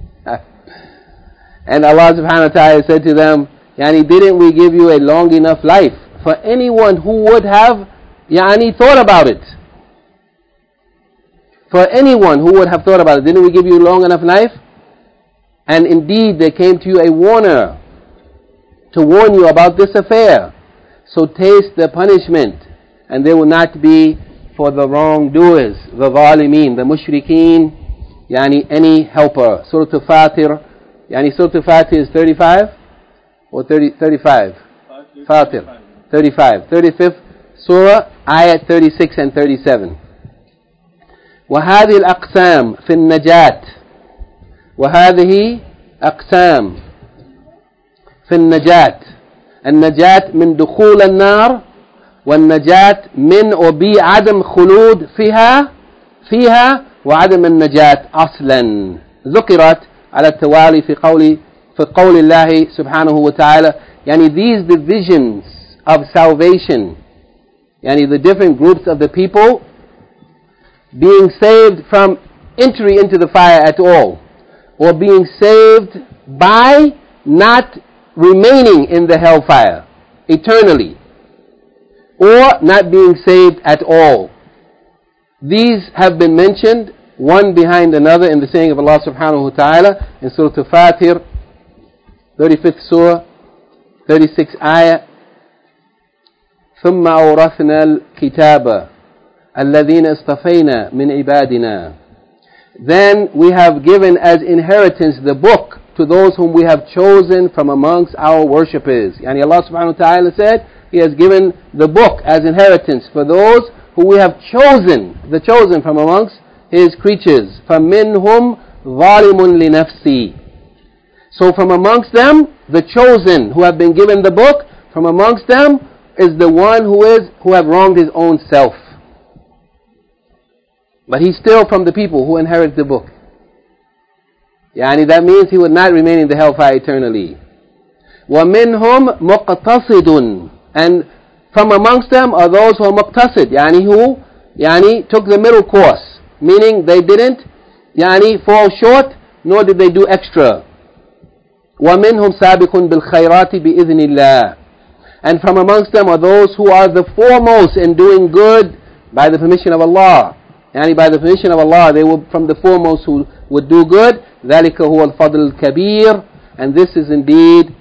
And Allah subhanahu wa ta'ala said to them, Yani didn't we give you a long enough life for anyone who would have thought about it? For anyone who would have thought about it, didn't we give you long enough life? And indeed there came to you a warner to warn you about this affair. So taste the punishment, and there will not be for the wrongdoers, the zalimin, the mushrikeen, any helper. Surah Al-Fatir, Surah Al-Fatir is 35 or 35? Fatir, 35. 35th Surah, ayat 36 and 37. وهذه الأقسام في النجاة وهذه أقسام في النجاة النجاة من دخول النار والنجاة من وبعدم خلود فيها وعدم النجاة أصلا ذكرت على التوالي في قول الله سبحانه وتعالى. These divisions of salvation, the different groups of the people being saved from entry into the fire at all, or being saved by not remaining in the hellfire eternally, or not being saved at all. These have been mentioned one behind another in the saying of Allah subhanahu wa ta'ala in Surah Al-Fatir, 35th Surah, 36th ayah. ثم أورثنا الكتاب الذين اصطفينا من عبادنا. Then we have given as inheritance the book to those whom we have chosen from amongst our worshippers. Allah subhanahu wa ta'ala said He has given the book as inheritance for those who we have chosen, the chosen from amongst His creatures. فَمِنْهُمْ ظَالِمٌ لِنَفْسِهِ. So from amongst them, the chosen who have been given the book, from amongst them is the one who have wronged his own self. But he's still from the people who inherit the book. That means he would not remain in the hellfire eternally. وَمِنْهُمْ مُقْتَصِدٌ. And from amongst them are those who are muqtasid, who took the middle course, meaning they didn't fall short, nor did they do extra. وَمِنْهُمْ سَابِقٌ بِالْخَيْرَاتِ بِإِذْنِ اللَّهِ. And from amongst them are those who are the foremost in doing good by the permission of Allah. By the permission of Allah, they were from the foremost who would do good. ذَلِكَ هُوَ الْفَضْلُ الْكَبِيرُ. And this is indeed,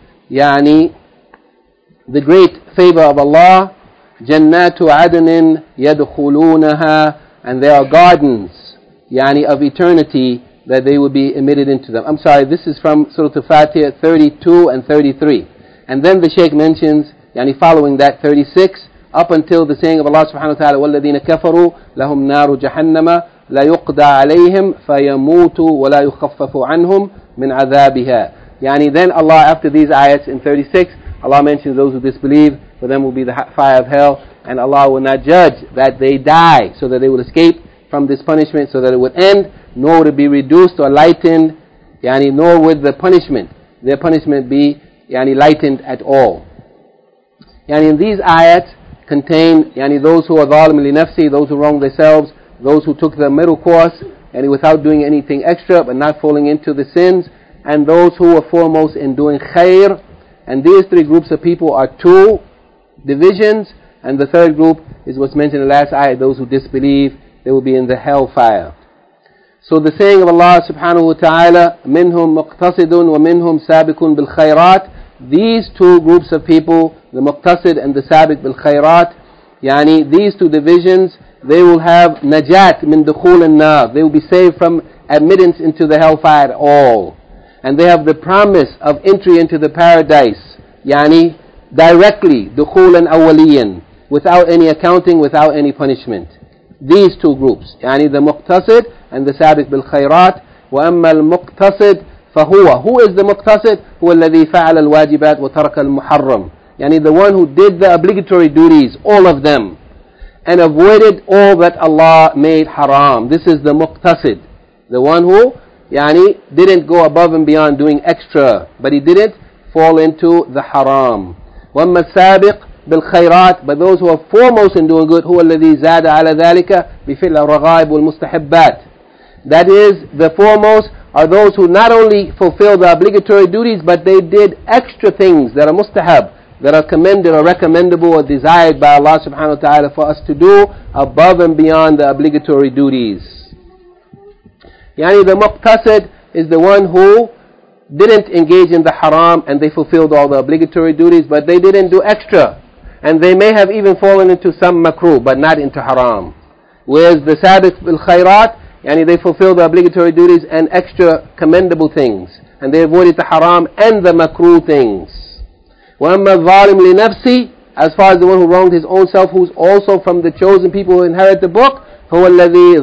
the great favor of Allah. جَنَّاتُ عَدْنٍ يَدْخُلُونَهَا. And there are gardens, of eternity that they will be admitted into them. I'm sorry, this is from Surah Al-Fatiha 32 and 33. And then the Shaykh mentions, following that 36, up until the saying of Allah subhanahu wa ta'ala, وَالَّذِينَ كَفَرُوا لَهُمْ نَارُ جَهَنَّمَ لَا يُقْضَى عَلَيْهِمْ فَيَمُوتُوا وَلَا يُخَفَّفُ عَنْهُمْ مِنْ عَذَابِهَا. Then Allah, after these ayats in 36, Allah mentions those who disbelieve, for them will be the fire of hell, and Allah will not judge that they die, so that they will escape from this punishment, so that it would end, nor would it be reduced or lightened, nor would their punishment be lightened at all. In these ayats contain those who are zalim li nafsi, those who wrong themselves, those who took the middle course without doing anything extra but not falling into the sins, and those who were foremost in doing khair. And these three groups of people are two divisions, and the third group is what's mentioned in the last ayah, those who disbelieve, they will be in the hellfire. So the saying of Allah subhanahu wa ta'ala, مِنْهُمْ مُقْتَصِدٌ وَمِنْهُمْ سَابِقٌ بِالْخَيْرَاتِ. These two groups of people, the muqtasid and the sabiq bil khayrat, these two divisions, they will have najat min dukhul an-nar. They will be saved from admittance into the hellfire at all. And they have the promise of entry into the paradise, directly, dukhulan awwaliyan, without any accounting, without any punishment. These two groups, the muqtasid and the sabiq bil khayrat. وَأَمَّا الْمُقْتَصِدْ فَهُوَ. Who is the muqtasid? هُوَ الَّذِي فَعَلَ الْوَاجِبَاتِ وَتَرَكَ الْمُحَرَّمِ. The one who did the obligatory duties, all of them, and avoided all that Allah made haram. This is the muqtasid. The one who, didn't go above and beyond doing extra, but he didn't fall into the haram. وَأَمَّا السَّابِقْ بالخيرات, but those who are foremost in doing good, هو الذي زاد على ذلك بفعل الرغائب والمستحبات. That is, the foremost are those who not only fulfill the obligatory duties, but they did extra things that are mustahab, that are commended or recommendable or desired by Allah subhanahu wa ta'ala for us to do above and beyond the obligatory duties. Yani the muqtasid is the one who didn't engage in the haram and they fulfilled all the obligatory duties, but they didn't do extra. And they may have even fallen into some makruh, but not into haram. Whereas the sabiq bil khairat, yani they fulfill the obligatory duties and extra commendable things. And they avoided the haram and the makruh things. وَأَمَّا الظَّالِمُ لِنَفْسِهِ, as far as the one who wronged his own self, who's also from the chosen people who inherit the book, هو الذي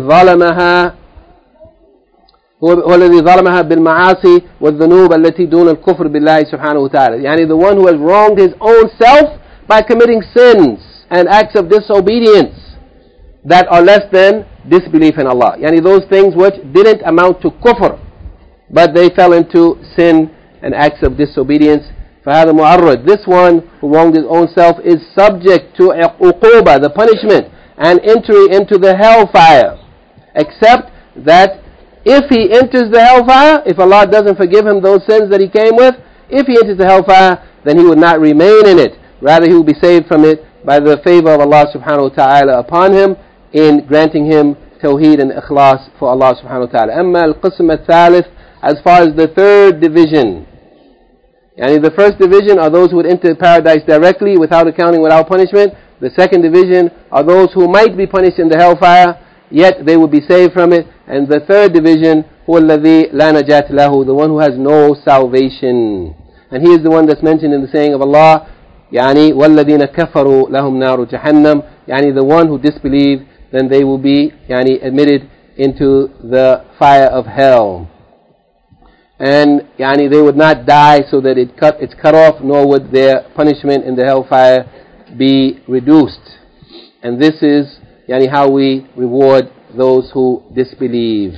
ظلمها بالمعاصي والذنوب التي دون الكفر بالله سبحانه وتعالى. يعني the one who has wronged his own self by committing sins and acts of disobedience that are less than disbelief in Allah. Yani those things which didn't amount to kufr, but they fell into sin and acts of disobedience. فهذا معرض. This one who wronged his own self is subject to uquba, the punishment, and entry into the hellfire. Except that if he enters the hellfire, if Allah doesn't forgive him those sins that he came with, if he enters the hellfire, then he would not remain in it. Rather, he will be saved from it by the favor of Allah subhanahu wa ta'ala upon him in granting him tawheed and ikhlas for Allah subhanahu wa ta'ala. أما القسم الثالث, as far as the third division, yani the first division are those who would enter paradise directly without accounting, without punishment. The second division are those who might be punished in the hellfire, yet they would be saved from it. And the third division, هو الذي لا نجاة له, the one who has no salvation. And he is the one that's mentioned in the saying of Allah, يعني والذين كفروا لهم نار جهنم, يعني the one who disbelieved, then they will be يعني admitted into the fire of hell. And يعني they would not die so that it's cut off, nor would their punishment in the hellfire be reduced. And this is yani how we reward those who disbelieve.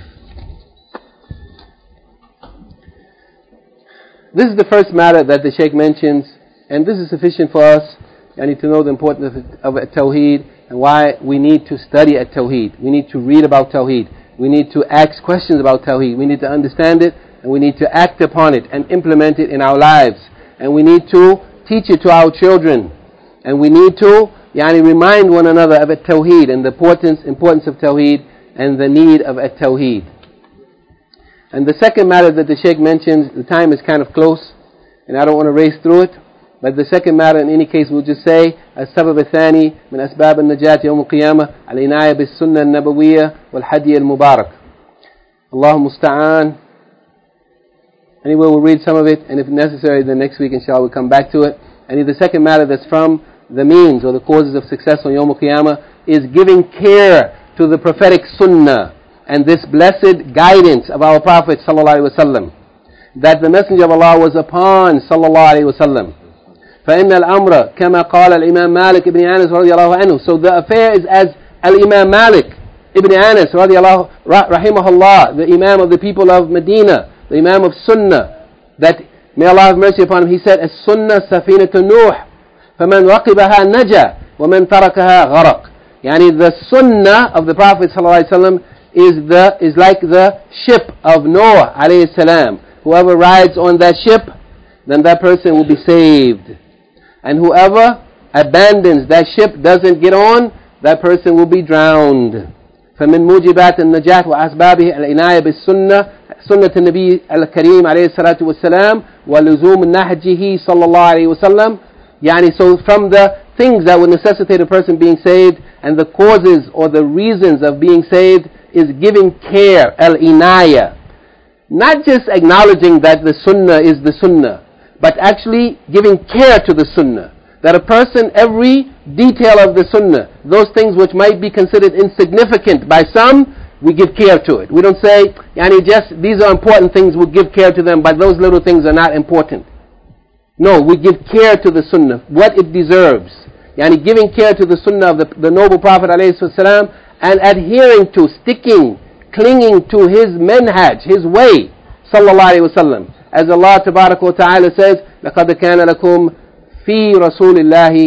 This is the first matter that the Shaykh mentions, and this is sufficient for us yani to know the importance of Tawheed and why we need to study at Tawheed. We need to read about Tawheed. We need to ask questions about Tawheed. We need to understand it, and we need to act upon it and implement it in our lives. And we need to teach it to our children. And we need to yani remind one another of At-Tawheed and the importance of Tawheed and the need of At-Tawheed. And the second matter that the Shaykh mentions, the time is kind of close, and I don't want to race through it, but the second matter in any case we'll just say, السبب الثاني من أسباب النجاة يوم القيامة العناية بالسنة النبوية والحدي المبارك. الله المستعان. Anyway, we'll read some of it, and if necessary, then next week inshallah we'll come back to it. And the second matter that's from the means or the causes of success on Yawm al-Qiyamah is giving care to the prophetic sunnah and this blessed guidance of our Prophet sallallahu alaihi wasallam, that the Messenger of Allah was upon sallallahu alaihi wasallam. فإن الأمر كما قال الإمام مالك ابن أنس رضي الله عنه. So the affair is as Al-Imam Malik ibn Anas رضي الله rahimahullah, the Imam of the people of Medina, the Imam of Sunnah, that may Allah have mercy upon him, he said, السنة سفينة نوح فمن رقبها نجا ومن تركها غرق. Yani the Sunnah of the Prophet ﷺ is like the ship of Noah alayhi salam. Whoever rides on that ship, then that person will be saved. And whoever abandons that ship, doesn't get on, that person will be drowned. فمن موجبات النجاة وأسبابه العناية بالسنة سنة النبي الكريم عليه الصلاة والسلام ولزوم نهجه صلى الله عليه وسلم. Yani, so from the things that would necessitate a person being saved and the causes or the reasons of being saved is giving care, al-inaya. Not just acknowledging that the sunnah is the sunnah, but actually giving care to the sunnah. That a person, every detail of the sunnah, those things which might be considered insignificant by some, we give care to it. We don't say, yani just these are important things, we'll give care to them, but those little things are not important. No, we give care to the sunnah, what it deserves. Yani giving care to the sunnah of the noble Prophet ﷺ and adhering to, sticking, clinging to his manhaj, his way, sallallahu alayhi wa sallam. As Allah tabaraka wa ta'ala says, لَقَدْ كَانَ لَكُمْ فِي رَسُولِ اللَّهِ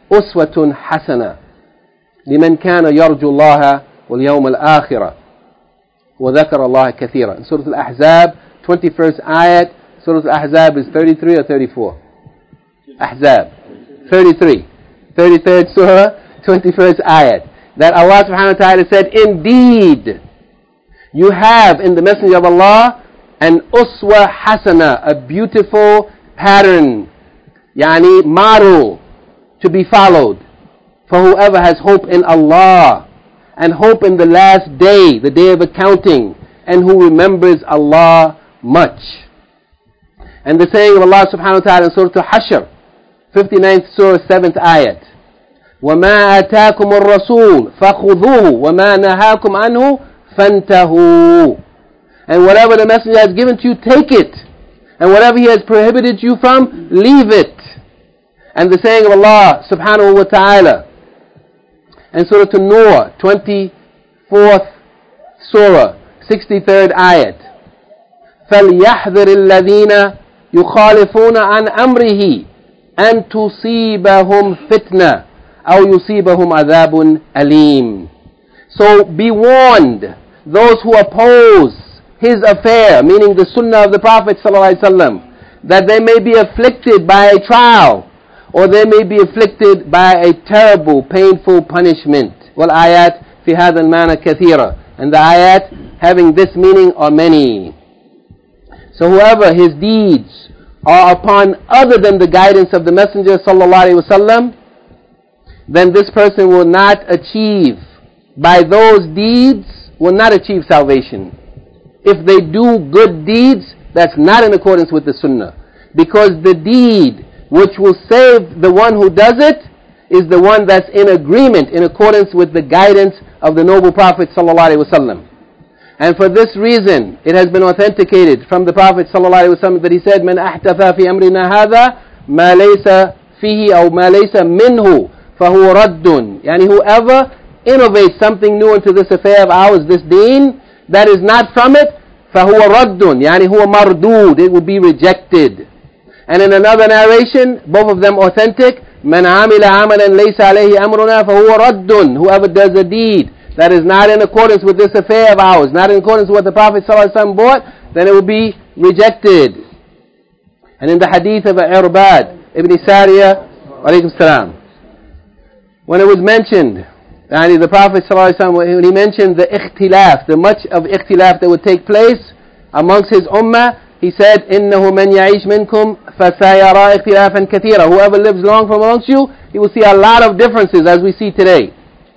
أسوة حسنة لمن كان يرجو الله واليوم الآخرة وذكر الله كثيرا. In Surah Al-Ahzab, 21st ayat. Surah Al-Ahzab is 33 or 34? Ahzab, 33. 33rd Surah, 21st ayat. That Allah subhanahu wa ta'ala said, indeed, you have in the Messenger of Allah an uswa hasana, a beautiful pattern, yani model to be followed for whoever has hope in Allah and hope in the last day, the day of accounting, and who remembers Allah much. And the saying of Allah subhanahu wa ta'ala in Surah Al-Hashr, 59th Surah, 7th ayat, وَمَا آتَاكُمُ الرَّسُولُ فَخُذُوهُ وَمَا نَهَاكُمْ عَنْهُ فَانْتَهُوا. And whatever the Messenger has given to you, take it. And whatever he has prohibited you from, leave it. And the saying of Allah subhanahu wa ta'ala in Surah An-Nur, 24th Surah, 63rd ayat, فَلْيَحْذِرِ الَّذِينَ يُخَالِفُونَ عَنْ أَمْرِهِ أَن تُصِيبَهُمْ فِتْنَةٌ أَوْ يُصِيبَهُمْ عَذَابٌ أَلِيمٌ. So be warned, those who oppose his affair, meaning the sunnah of the Prophet ﷺ, that they may be afflicted by a trial, or they may be afflicted by a terrible, painful punishment. وَالْآيَاتِ فِي هَذَا الْمَعنَى كَثِيرًا. And the ayat having this meaning are many. So whoever his deeds are upon other than the guidance of the Messenger ﷺ, then this person will not achieve, by those deeds, will not achieve salvation. If they do good deeds, that's not in accordance with the Sunnah. Because the deed which will save the one who does it is the one that's in agreement, in accordance with the guidance of the noble Prophet ﷺ. And for this reason, it has been authenticated from the Prophet ﷺ that he said, مَنْ أَحْتَفَى فِي أَمْرِنَا هَذَا مَا لَيْسَ فِيهِ أو مَا لَيْسَ مِنْهُ فَهُوَ رَدٌّ. Yani whoever innovates something new into this affair of ours, this deen, that is not from it, فَهُوَ رَدٌّ. Yani huwa mardud, it will be rejected. And in another narration, both of them authentic, مَنْ عَمِلَ عَمَلًا لَيْسَ عَلَيْهِ أَمْرُنَا فَهُوَ رَدٌّ. Whoever does a deed that is not in accordance with this affair of ours, not in accordance with what the Prophet ﷺ brought, then it will be rejected. And in the hadith of Irbad ibn Sariya, alaykum salam, when it was mentioned, the Prophet ﷺ, when he mentioned the ikhtilaf, the much of ikhtilaf that would take place amongst his ummah, he said, إِنَّهُ مَنْ يَعِيشْ مِنْكُمْ فَسَيَرَى اخْتِلَافًا كَثِيرًا. Whoever lives long from amongst you, he will see a lot of differences as we see today.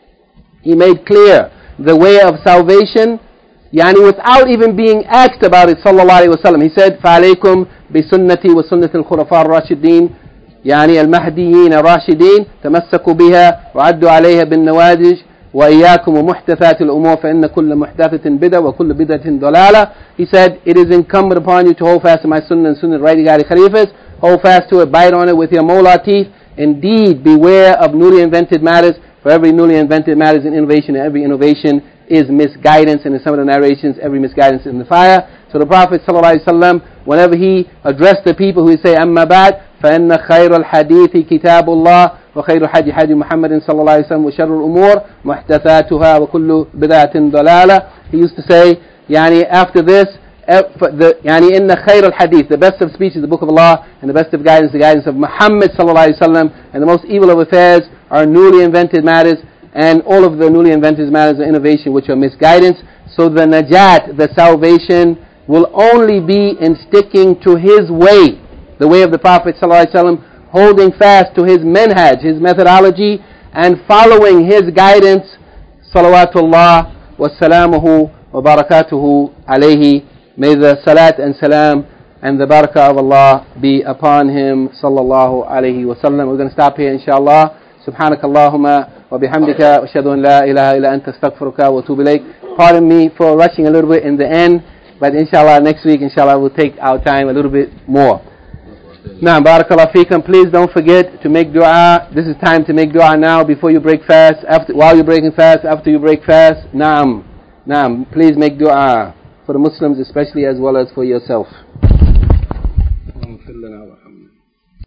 He made clear the way of salvation, yani without even being asked about it, sallallahu alayhi wa sallam. He said, فَعَلَيْكُمْ بِسُنَّتِي وَسُنَّةِ الْخُلَفَاءِ الرَّاشِدِينَ يعني المهديين الراشدين تمسكوا بها وعدوا عليها بالنواجذ وإياكم ومحدثات الأمور فإن كل محدثة بدعة وكل بدعة ضلالة. He said, it is incumbent upon you to hold fast to my sunnah and sunnah of right guided khalifas. Hold fast to it, bite on it with your molar teeth. Indeed, beware of newly invented matters, for every newly invented matter is an innovation, and every innovation is misguidance, and in some of the narrations, every misguidance is in the fire. So the Prophet ﷺ, whenever he addressed the people, he would say, أَمَّا بَعْدْ فَإِنَّ خَيْرَ الْحَدِيثِ كِتَابُ اللَّهِ وَخَيْرُ الْحَدِيثِ حَدِيثُ مُحَمَّدٍ صلى الله عليه وسلم وشر الأمور محدثاتها وكل بدعة ضلالة. He used to say, yani after this, يعني إن خير الحديث, the best of speech is the book of Allah, and the best of guidance, the guidance of Muhammad sallallahu alaihi wasallam, and the most evil of affairs are newly invented matters, and all of the newly invented matters are innovation which are misguidance. So the najat, the salvation, will only be in sticking to his way, the way of the Prophet sallallahu alaihi wasallam, holding fast to his manhaj, his methodology, and following his guidance, salawatullah wa salamuhu wa barakatuhu alayhi. May the salat and salam and the barakah of Allah be upon him, sallallahu alayhi wa sallam. We're going to stop here, inshallah. Subhanak Allahumma wa bihamdika wa ashhadu an la ilaha illa anta astaghfiruka wa atubu ilayk. Pardon me for rushing a little bit in the end, but inshallah next week, inshallah, we'll take our time a little bit more. Now, barakallahu feekum. Please don't forget to make dua. This is time to make dua now, before you break fast, while you're breaking fast, after you break fast. Naam. Please make dua for the Muslims especially, as well as for yourself.